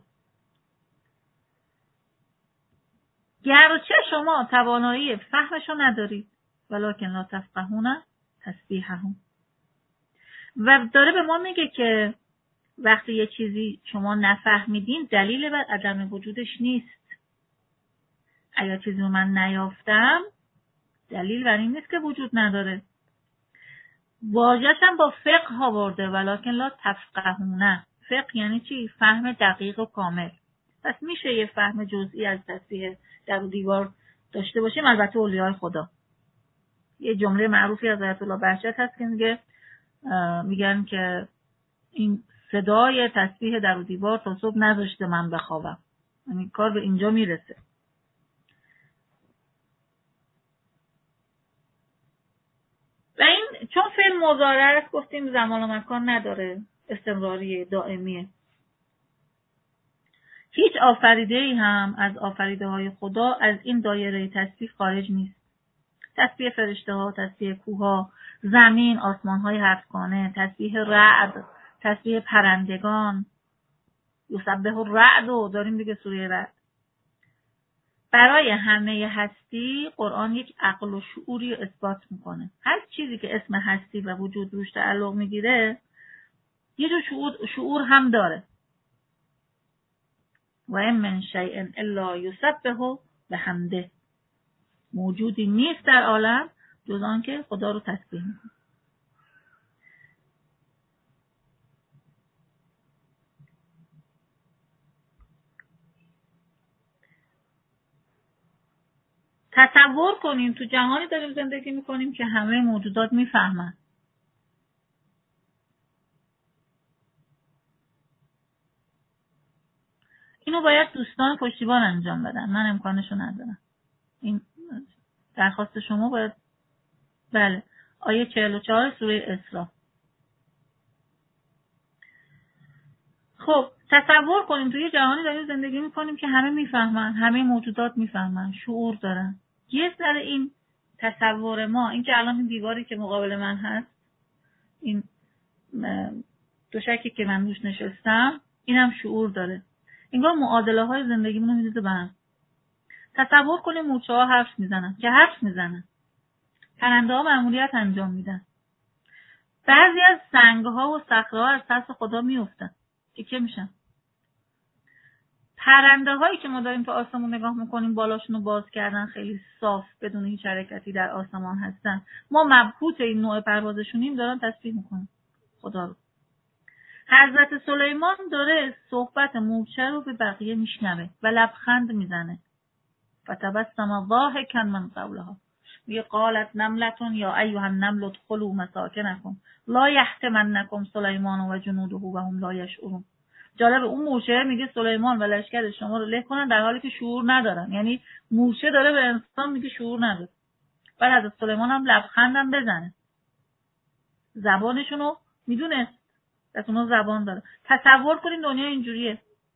گرچه شما توانایی فهمشو ندارید ولکن لا تفقهون تسبیحهم. و داره به ما میگه که وقتی یه چیزی شما نفهمیدین دلیل بر عدم وجودش نیست. اگر چیزی رو من نیافتم دلیل بر این نیست که وجود نداره. واژه‌ش هم با فقه آورده ولکن لا تفقهون. فقه یعنی چی؟ فهم دقیق و کامل. پس میشه یه فهم جزئی از تسبیح در و دیوار داشته باشیم، البته اولیای خدا. یه جمله معروفی از آیت الله بهجت هست که میگه میگن که این صدای تسبیح در و دیوار تا صبح نذاشته من بخوابم. یعنی کار به اینجا میرسه. و این چون فعل مضارع است گفتیم زمان و مکان نداره، استمراری دائمیه. هیچ آفریده‌ای هم از آفریده های خدا از این دایره تسبیح خارج نیست. تسبیح فرشته ها، تسبیح کوه ها، زمین، آسمان های هفتگانه، تسبیح رعد، تسبیح پرندگان، یسبح الرعد و داریم دیگه سوره رعد. برای همه هستی قرآن یک عقل و شعوری اثبات میکنه. هر چیزی که اسم هستی و وجود روش تعلق میگیره یه جور شعور, شعور هم داره. و این من شیء الا یسبح بحمده، موجودی نیست در عالم جز آن که خدا رو تسبیح میکنه. تصور کنیم تو جهانی داریم زندگی میکنیم که همه موجودات میفهمن. اینو باید دوستان پشتیبان انجام بدن، من امکانشو ندارم. این درخواست شما باید. بله، آیه چهل و چهار سوره اسراء. خب تصور کنیم توی جهانی داریم زندگی میکنیم که همه میفهمن، همه موجودات میفهمن، شعور دارن. یه ذره این تصور ما، این که الان این دیواری که مقابل من هست، این دوشکی که من روش نشستم، اینم شعور داره. انگار معادله های زندگیمون رو می‌ریزه به هم. تصور کنیم مورچه ها حرف میزنن که حرف میزنن. پرنده ها مأموریت انجام میدن. بعضی از سنگ ها و صخره ها از پس خدا میافتن، تیکه میشن. پرنده هایی که ما داریم تو آسمون نگاه میکنیم بالاشون رو باز کردن، خیلی صاف بدون هیچ حرکتی در آسمان هستن. ما مبهوت این نوع پروازشونیم، دارن تسبیح میکنن خدا رو. حضرت سلیمان داره صحبت مورچه رو به بقیه میشنوه و لبخند میزنه. فتبسم ضاحکا من قولها. میگه قالت نملتون یا ایها النمل ادخلوا مساکنکم لا یحطمنکم سلیمان و جنوده و هم لا یشعرون. جالب، اون مورچه میگه سلیمان و لشکر شما رو له کنن، در حالی که شعور ندارن. یعنی مورچه داره به انسان میگه شعور نداره. بعد حضرت سلیمان هم لبخندم بزنه. زبانشونو میدونه، پس اونا زبان داره. تصور کنین دنیا اینجوریه.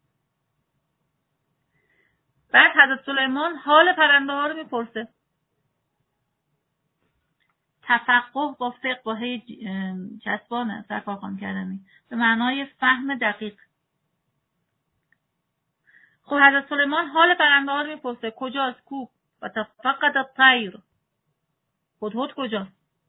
بعد حضرت سلیمان حال پرنده ها رو میپرسه. تفقه با فقه با هی چسبانه سرکارخان کردنی به معنای فهم دقیق. خب حضرت سلیمان حال پرنده ها رو میپرسه کجاست کو و تفقد الطیر، هدهد کجاست؟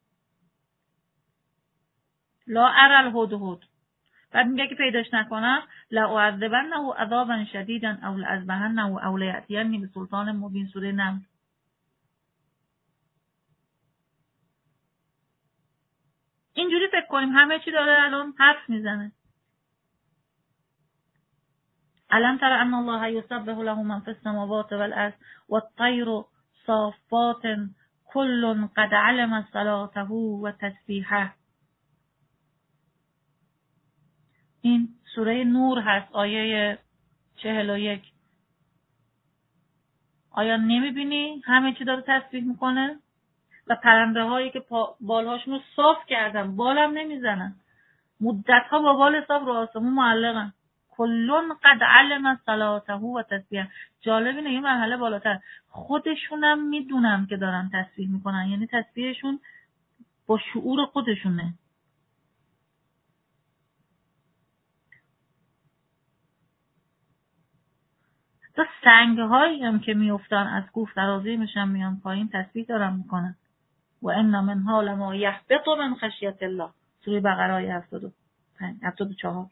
لا ارى الهدهد. بعد میگه که پیداش نکنم لأعذبنه عذابا شدیدا او لأذبحنه او لیأتینی بسلطان مبین. سوره نمل. اینجوری فکر کنیم همه چی داره الان حرف میزنه. الم تر ان الله یسبح له من فی السماوات والارض والطیر صافات کل قد علم صلاته و تسبیحه. این سوره نور هست، آیه چهل و یک. آیا نمیبینی همه چی داره تسبیح میکنه؟ و پرنده هایی که بالهاشون رو صاف کردن، بالم نمیزنن، مدت ها با بال صاف رو آسمون معلقن. کلون قد علم صلاته و تسبیح. جالب اینه یه مرحله بالاتر خودشونم میدونم که دارن تسبیح میکنن، یعنی تسبیحشون با شعور خودشونه. تا سنگ هایی هم که میافتن از کوه ترازیمش هم میان پایین تسبیح دارن میکنن. و ان منها لما یهبط من خشیت الله. سوره بقره آیه هفتاد و پنج هفتاد و چهار.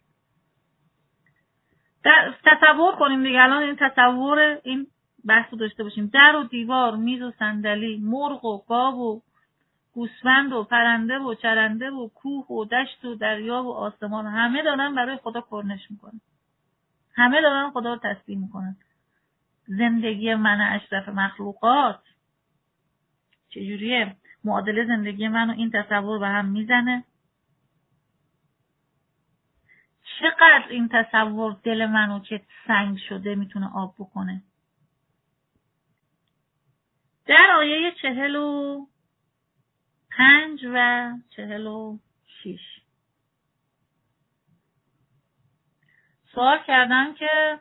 تصور کنیم دیگه الان این تصور این بحث رو داشته باشیم. در و دیوار، میز و صندلی، مرغ و گاو و گوسفند و پرنده و چرنده و کوه و دشت و دریا و آسمان، همه دارن برای خدا کرنش میکنن، همه دارن خدا رو تسبیح میکنن. زندگی من اشرف مخلوقات چجوریه؟ معادله زندگی من و این تصور به هم میزنه. چقدر این تصور دل منو که سنگ شده میتونه آب بکنه. در آیه چهل و پنج و چهل و شیش سوال کردن که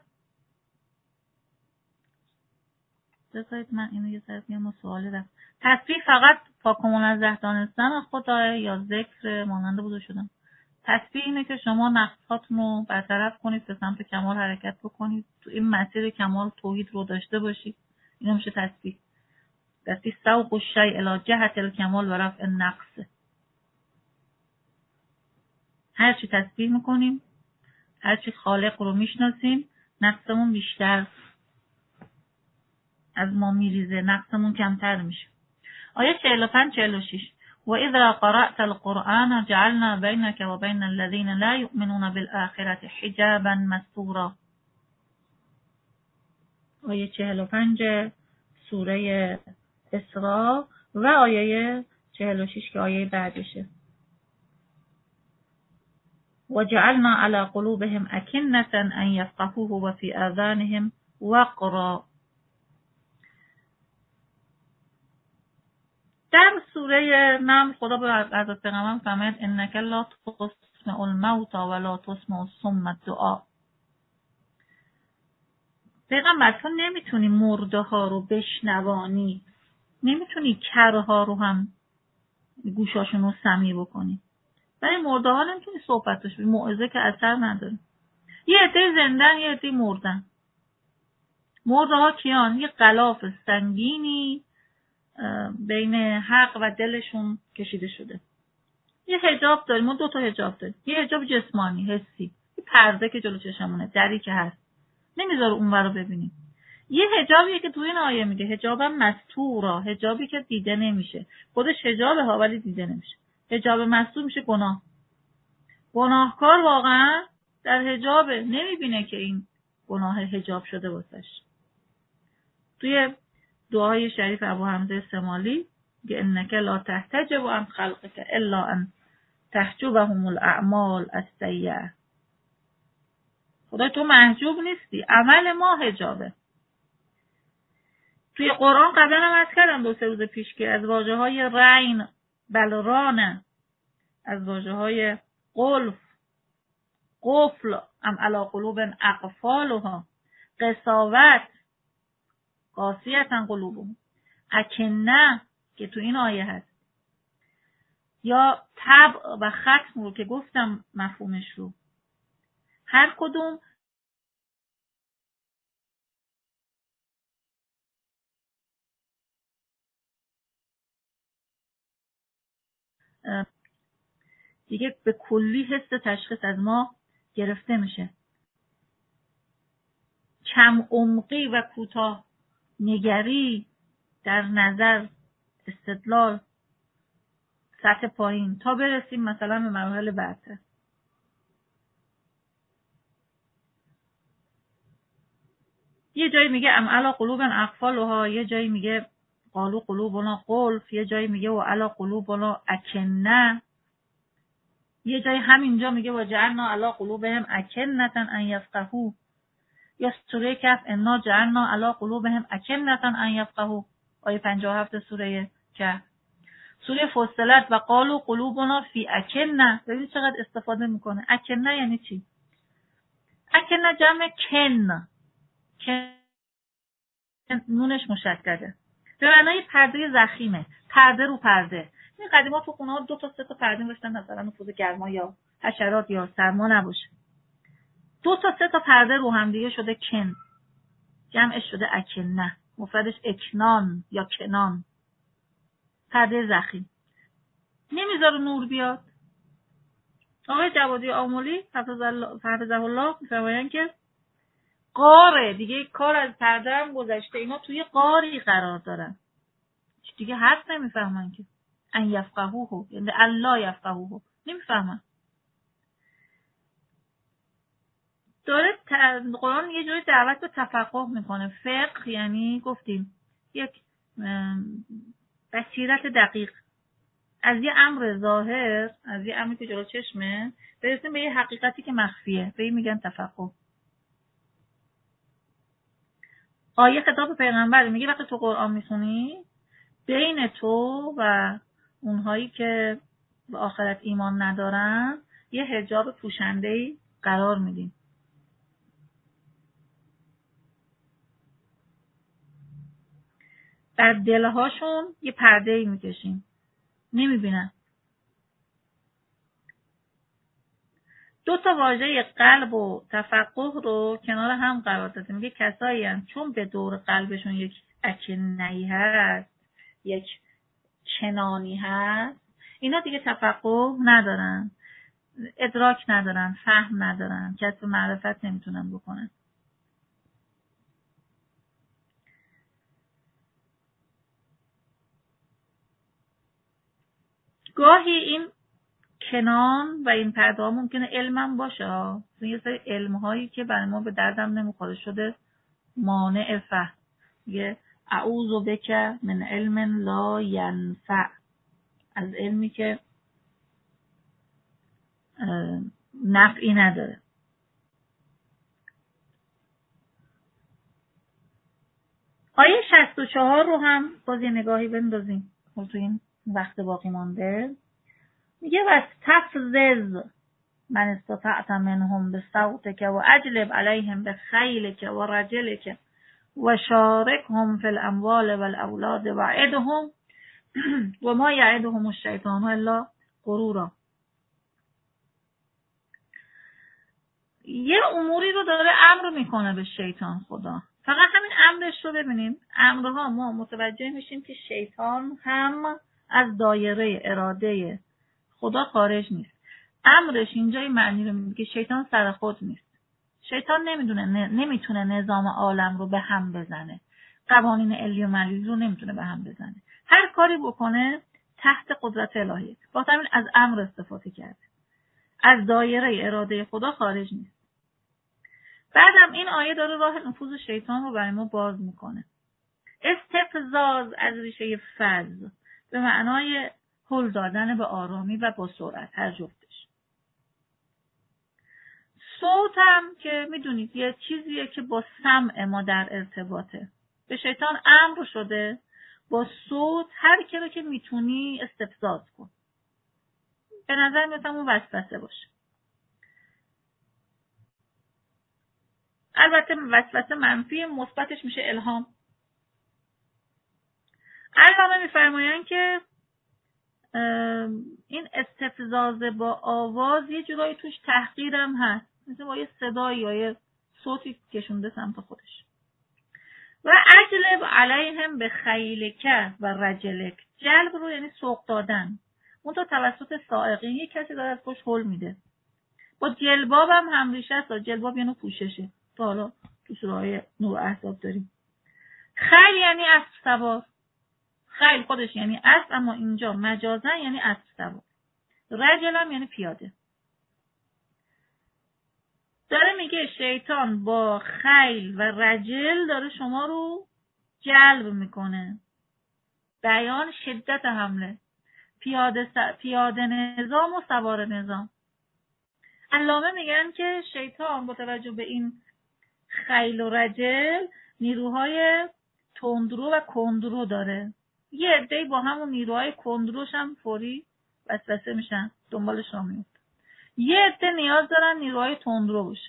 بذارید من اینو یه سرد میام و سوالی رفت. تسبیح فقط پاک و منزه دانستن خدا یا ذکر مانند بوده شدن؟ تسبیح اینه که شما نقصاتون رو برطرف کنید، به سمت کمال حرکت بکنید، تو این مسیر کمال توحید رو داشته باشید. اینا میشه تسبیح. تسبیح سوق الشیء الی جهت الکمال و رفع النقص. هر چی تسبیح میکنیم، هر چی خالق رو میشناسیم، نقصمون بیشتر از ما میریزه، نقصمون کمتر میشه. آیه چهل و پنج چهل و شش و اذا قرأت القرآن جعلنا بینک و بین الذین لا یؤمنون بالآخرة حجابا مستورا. آیه چهل و پنج سوره اسراء و آیه چهل و شش که آیه بعدشه. و جعلنا على قلوبهم اکنة ان یفقهوه و فی آذانهم وقرا. در سوره نمل خدا به حضرت پیغمبر فرمود انک لا تسمع الموتى ولا تسمع الصم الدعاء. پیغمبر تو نمیتونی مرده ها رو بشنوانی، نمیتونی کرها رو هم گوشاشون رو سمی بکنی. برای مرده ها نمیتونی صحبتش بی موعظه که اثر نداره. یه عده زندن، یه عده مردن. مرده ها کیان؟ یه غلاف سنگینی بین حق و دلشون کشیده شده. یه حجاب داریم، ما دو تا حجاب داریم. یه حجاب جسمانی حسی، یه پرده که جلو چشمونه، دری که هست نمیذاره اونور رو ببینیم. یه حجابیه که توی این آیه میگه حجابم مستورا، حجابی که دیده نمیشه. خودش حجابه ها ولی دیده نمیشه. حجاب مستور میشه گناه. گناهکار واقعا در حجابه، نمیبینه که این گناه حجاب شده واسش. توی دعای شریف ابو حمزه سمالی که انک لا تحتجب عن خلقک الا ان تحجبهم الاعمال السیئه. خدا تو محجوب نیستی، عمل ما حجابه. توی قرآن قبلا هم عرض کردم دو سه روز پیش که از واژه های رین بلرانه، از واژه های قلف قفل ام علی قلوب اقفالها، قساوت قاسیتن قلوبهم، اکنه که تو این آیه هست، یا طبع و ختم رو که گفتم مفهومش رو، هر کدوم دیگه به کلی حس تشخیص از ما گرفته میشه. کم عمقی و کوتاه نگری در نظر، استدلال، سطح پایین، تا برسیم مثلا به مراحل بعدتر. یه جایی میگه ام علی قلوب اقفالها، یه جایی میگه قالو قلوبنا قلف، یه جایی میگه و علی قلوبنا اکنه، یه جایی همینجا میگه و جعلنا علی قلوبهم اکنة ان یفقهوا، یا سوره کهف انا جعلنا علی قلوبهم اکنة ان یفقهوا، آیه پنجاه و هفت سوره کهف. سوره فصلت و قالوا قلوبنا فی اکنه، ببین چقدر استفاده میکنه. اکنه یعنی چی؟ اکنه جمع کن، کن نونش مشدده، به معنای پرده ضخیمه، پرده رو پرده. این قدیما تو خونه ها دو تا سه تا پرده داشتن مثلا نفوذ گرما یا حشرات یا سرما نباشه. دو تا سه تا پرده رو هم دیگه شده کن، جمعش شده اکنه، مفردش اکنان یا کنان، پرده ضخیم، نمیذاره نور بیاد. آقای جوادی آملی حفظه الله میفرمایند که قاره دیگه، کار از پرده هم گذشته، اینا توی قاری قرار دارن، دیگه حرف نمیفهمن که ان یفقهوه، یعنی الله یفقهوه، نمیفهمن. داره قرآن یه جوری دعوت به تفقه میکنه. فقه یعنی گفتیم یک بصیرت دقیق از یه امر ظاهر، از یه امری که جلو چشمه، برسیم به یه حقیقتی که مخفیه، به این میگن تفقه. آیه خطاب پیغمبر میگه وقتی تو قرآن میخونی، بین تو و اونهایی که به آخرت ایمان ندارن یه حجاب پوشنده‌ای قرار میدیم. در دلهاشون یه پرده‌ای میکشیم، نمیبینن. دو تا واژه قلب و تفقه رو کنار هم قرار داده. میگه کسایی هستن چون به دور قلبشون یک اکنه‌ای هست، یک چنانی هست، اینا دیگه تفقه ندارن، ادراک ندارن، فهم ندارن، کسب معرفت نمیتونن بکنن. گاهی این کنان و این پرده ها ممکنه علمم باشه، یه سری علم هایی که برای ما به دردم نمیخوره شده مانع فهم. یه اعوذ بک من علم لا ینفع، از علمی که نفعی نداره. آیه شصت و چهار رو هم باز یه نگاهی بندازیم تو این وقت باقی مانده. میگه واستفزز من استطعت منهم بصوتک و اجلب علیهم بخیلک و رجلک و شارکهم فی الاموال والاولاد وعدهم و ما یعدهم الشیطان الا غرورا. یه اموری رو داره امر میکنه به شیطان خدا. فقط همین امرش رو ببینیم. امرها ما متوجه میشیم که شیطان هم از دایره اراده خدا خارج نیست. امرش اینجای معنی رو میگه که شیطان سر خود نیست. شیطان نمیدونه نمیتونه نظام عالم رو به هم بزنه. قوانین علی و ملی رو نمیتونه به هم بزنه. هر کاری بکنه تحت قدرت الهیه. با همین از امر استفاده کرده. از دایره اراده خدا خارج نیست. بعدم این آیه داره راه نفوذ شیطان رو برای ما باز میکنه. استفزاز از ریشه فز به معنای هل دادن به آرامی و با سرعت، هر جفتش. صوت هم که میدونید یه چیزیه که با سمع ما در ارتباطه. به شیطان امر شده با صوت هر کی رو که میتونی استفزاز کن. به نظر میاد اون وسوسه باشه. البته وسوسه منفی، مثبتش میشه الهام. علامه میفرمایند که این استفزاز با آواز یه جورایی توش تحقیرم هست، مثل با یه صدایی یا یه صوتی کشونده سمت خودش. و اجلب علیهم به خیلک و رجلک، جلب رو یعنی سوق دادن، اون تا توسط سائقین. یه کسی داره از پشت هل میده. با جلباب هم همریشه است. جلباب یعنی پوششه. تا حالا تو سوره نور احزاب داریم. خیل یعنی اسب سوار. خیل خودش یعنی اسب، اما اینجا مجازن یعنی اسب سوار. رجل هم یعنی پیاده. داره میگه شیطان با خیل و رجل داره شما رو جلب میکنه. بیان شدت حمله. پیاده, س... پیاده نظام و سوار نظام. علامه میگن که شیطان با توجه به این خیل و رجل نیروهای تندرو و کندرو داره. یه عده‌ای با همون نیروهای کندروش هم فوری وسوسه میشن، دنبالش را میفته. یه عده نیاز دارن نیروهای تندرو باشه،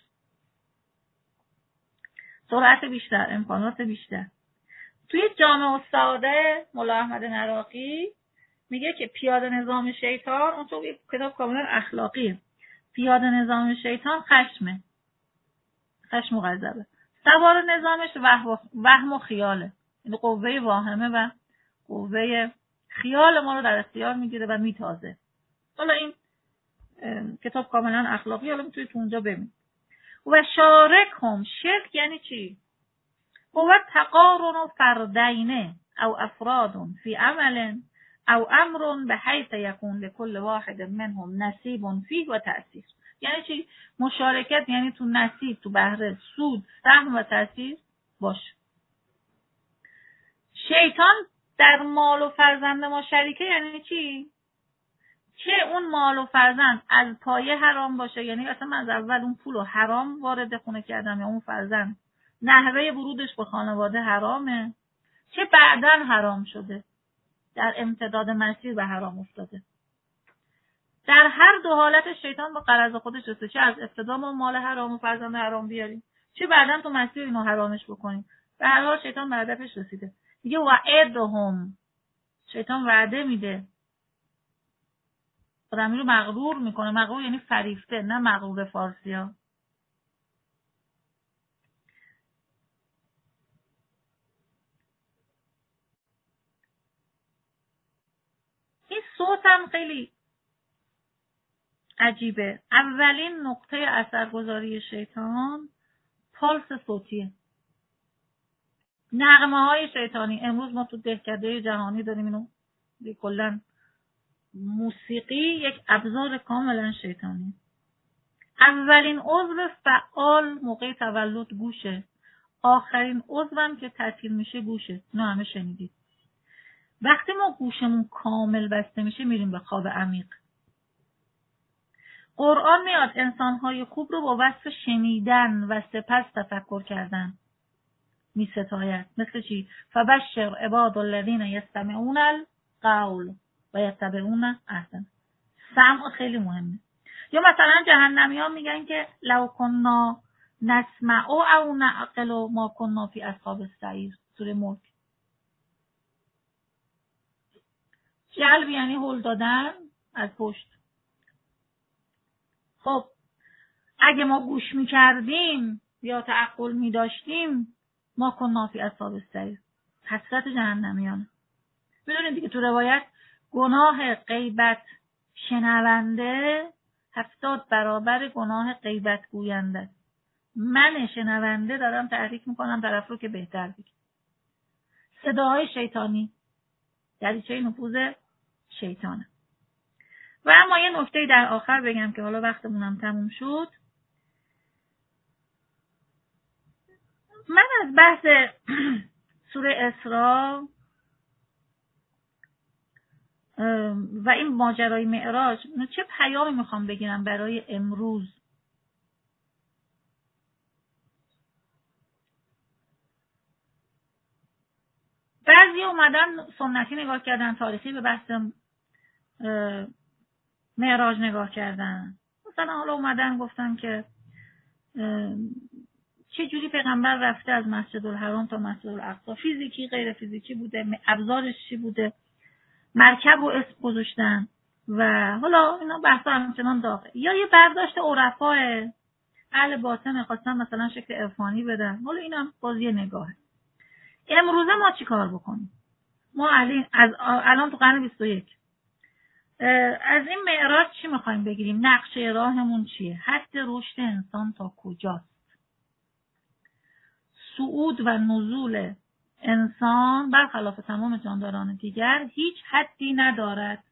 سرعت بیشتر، امکانات بیشتر. توی جامع السعاده مولا احمد نراقی میگه که پیاده نظام شیطان، اون تو کتاب کاملا اخلاقیه، پیاده نظام شیطان خشمه، خشم و غضبه. سوار نظامش وهم و خیاله، یعنی قوه واهمه و قوه خیال ما رو در اختیار میگیره و میتازه. حالا این کتاب کاملا اخلاقی، حالا میتونید تو اونجا ببینید. و شارک هم، شرک یعنی چی؟ هو تقارن فردین او افراد فی عمل او امر بحیث یکون لكل واحد منهم نصیب فیه و تأثیر. یعنی چی؟ مشارکت یعنی تو نصیب، تو بهره، سود، سهم و تأثیر باشه. شیطان در مال و فرزند ما شریکه یعنی چی؟ چه اون مال و فرزند از پایه حرام باشه، یعنی مثلا من از اول اون پول رو حرام وارد خونه کردم، یا اون فرزند نحوه ورودش به خانواده حرامه، چه بعداً حرام شده، در امتداد مسیر به حرام افتاده. در هر دو حالت شیطان با غرض خودش رسیده، چه از ابتدا ما مال حرام و فرزند حرام بیاریم، چه بعداً تو مسیر اینو حرامش بکنیم. به هر حال شیطان به هدفش رسیده. میگه وعدهم، شیطان وعده میده. آدمی رو مغرور میکنه. مغرور یعنی فریفته، نه مغرور فارسی ها. این صوت هم خیلی عجیبه. اولین نقطه اثرگذاری شیطان پالس صوتیه، نغمه های شیطانی. امروز ما تو دهکده جهانی داریم اینو، کلا موسیقی یک ابزار کاملا شیطانی. اولین عضو فعال موقع تولد گوشه، آخرین عضوم که تعطیل میشه گوشه. نه همه شنیدید. وقتی ما گوشمون کامل بسته میشه میریم به خواب عمیق. قرآن میاد انسانهای خوب رو با وصف شنیدن و سپس تفکر کردن می ستاید. مثل چی؟ فبشر عباد الذین یستمعون القول و یتبعون احسن. سمع خیلی مهمه. یا مثلا جهنمیان میگن که لو کنا نسمع او نعقل ما کنا فی اصحاب السعیر. سوره ملک. جلب یعنی هل دادن از پشت. خب اگه ما گوش میکردیم یا تعقل میداشتیم ما کنا فی اصحاب السعیر. حسرت جهنمیان. میدونید دیگه تو روایت گناه غیبت شنونده هفتاد برابر گناه غیبت گوینده. من شنونده دارم تحریک میکنم طرف رو که بهتر بگه. صداهای شیطانی دریچه نفوذ شیطانه. و اما یه نکته در آخر بگم که حالا وقتمونم تموم شد. من از بحث سوره اسراء و این ماجرای معراج چه پیامی میخوام بگیرم برای امروز. بعضی اومدن سنتی نگاه کردن، تاریخی به بحث معراج نگاه کردن. مثلا حالا اومدن گفتن که چه جوری پیغمبر رفته از مسجد الحرام تا مسجد الاقصی، فیزیکی غیر فیزیکی بوده، ابزارش چی بوده، مرکب رو اسم گذاشتن و حالا اینا بحثا همچنان داغه. یا یه برداشت عرفای اهل باطن خواستن مثلا شکل عرفانی بدن. حالا اینم بازی نگاهه. امروزه ما چی کار بکنیم؟ ما از الان تو قرن بیست و یک از این معراج چی میخوایم بگیریم؟ نقشه راهمون چیه؟ حد رشد انسان تا کجاست؟ صعود و نزول انسان برخلاف تمام جانداران دیگر هیچ حدی ندارد.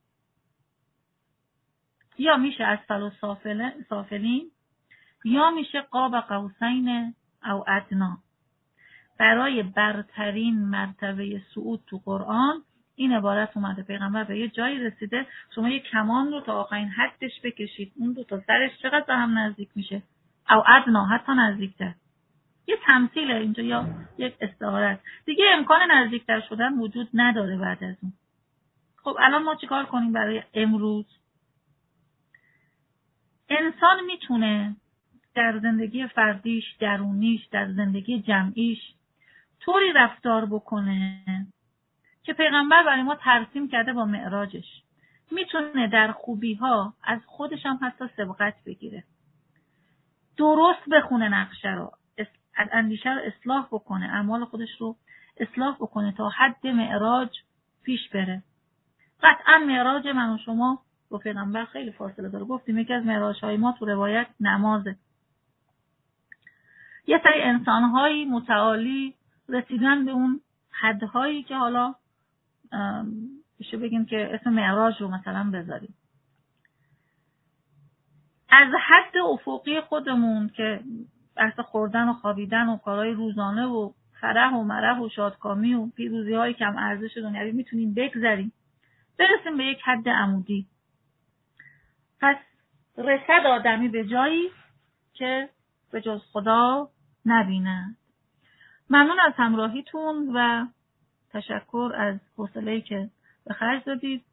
یا میشه اسفل و سافلین یا میشه قاب قوسین او ادنا. برای برترین مرتبه صعود تو قرآن این عبارت اومده. پیغمبر به یه جایی رسیده شما یه کمان رو تا آخرین حدش بکشید، اون دو تا سرش چقدر به هم نزدیک میشه؟ او ادنا، حتی نزدیکتر. یه تمثیله اینجا یا یک استعاره. دیگه امکان نزدیکتر شدن وجود نداره بعد از اون. خب الان ما چیکار کنیم برای امروز؟ انسان میتونه در زندگی فردیش، درونیش، در زندگی جمعیش طوری رفتار بکنه که پیغمبر برای ما ترسیم کرده با معراجش. میتونه در خوبی ها از خودش هم حتی سبقت بگیره، درست بخونه نقشه رو، اندیشه رو اصلاح بکنه، اعمال خودش رو اصلاح بکنه تا حد معراج پیش بره. قطعا معراج من و شما با پیغمبر خیلی فاصله داره. گفتیم یکی از معراج‌های ما تو روایت نمازه. یه سری انسان‌های متعالی رسیدن به اون حدهایی که حالا بشه بگیم که اسم معراج رو مثلا بذاریم. از حد افقی خودمون که بحث خوردن و خوابیدن و کارهای روزانه و فرح و مرح و شادکامی و پیروزی‌های کم ارزش دنیوی میتونیم بگذریم، برسیم به یک حد عمودی. پس رسد آدمی به جایی که به جز خدا نبیند. ممنون از همراهیتون و تشکر از حوصله‌ای که به خرج دادید.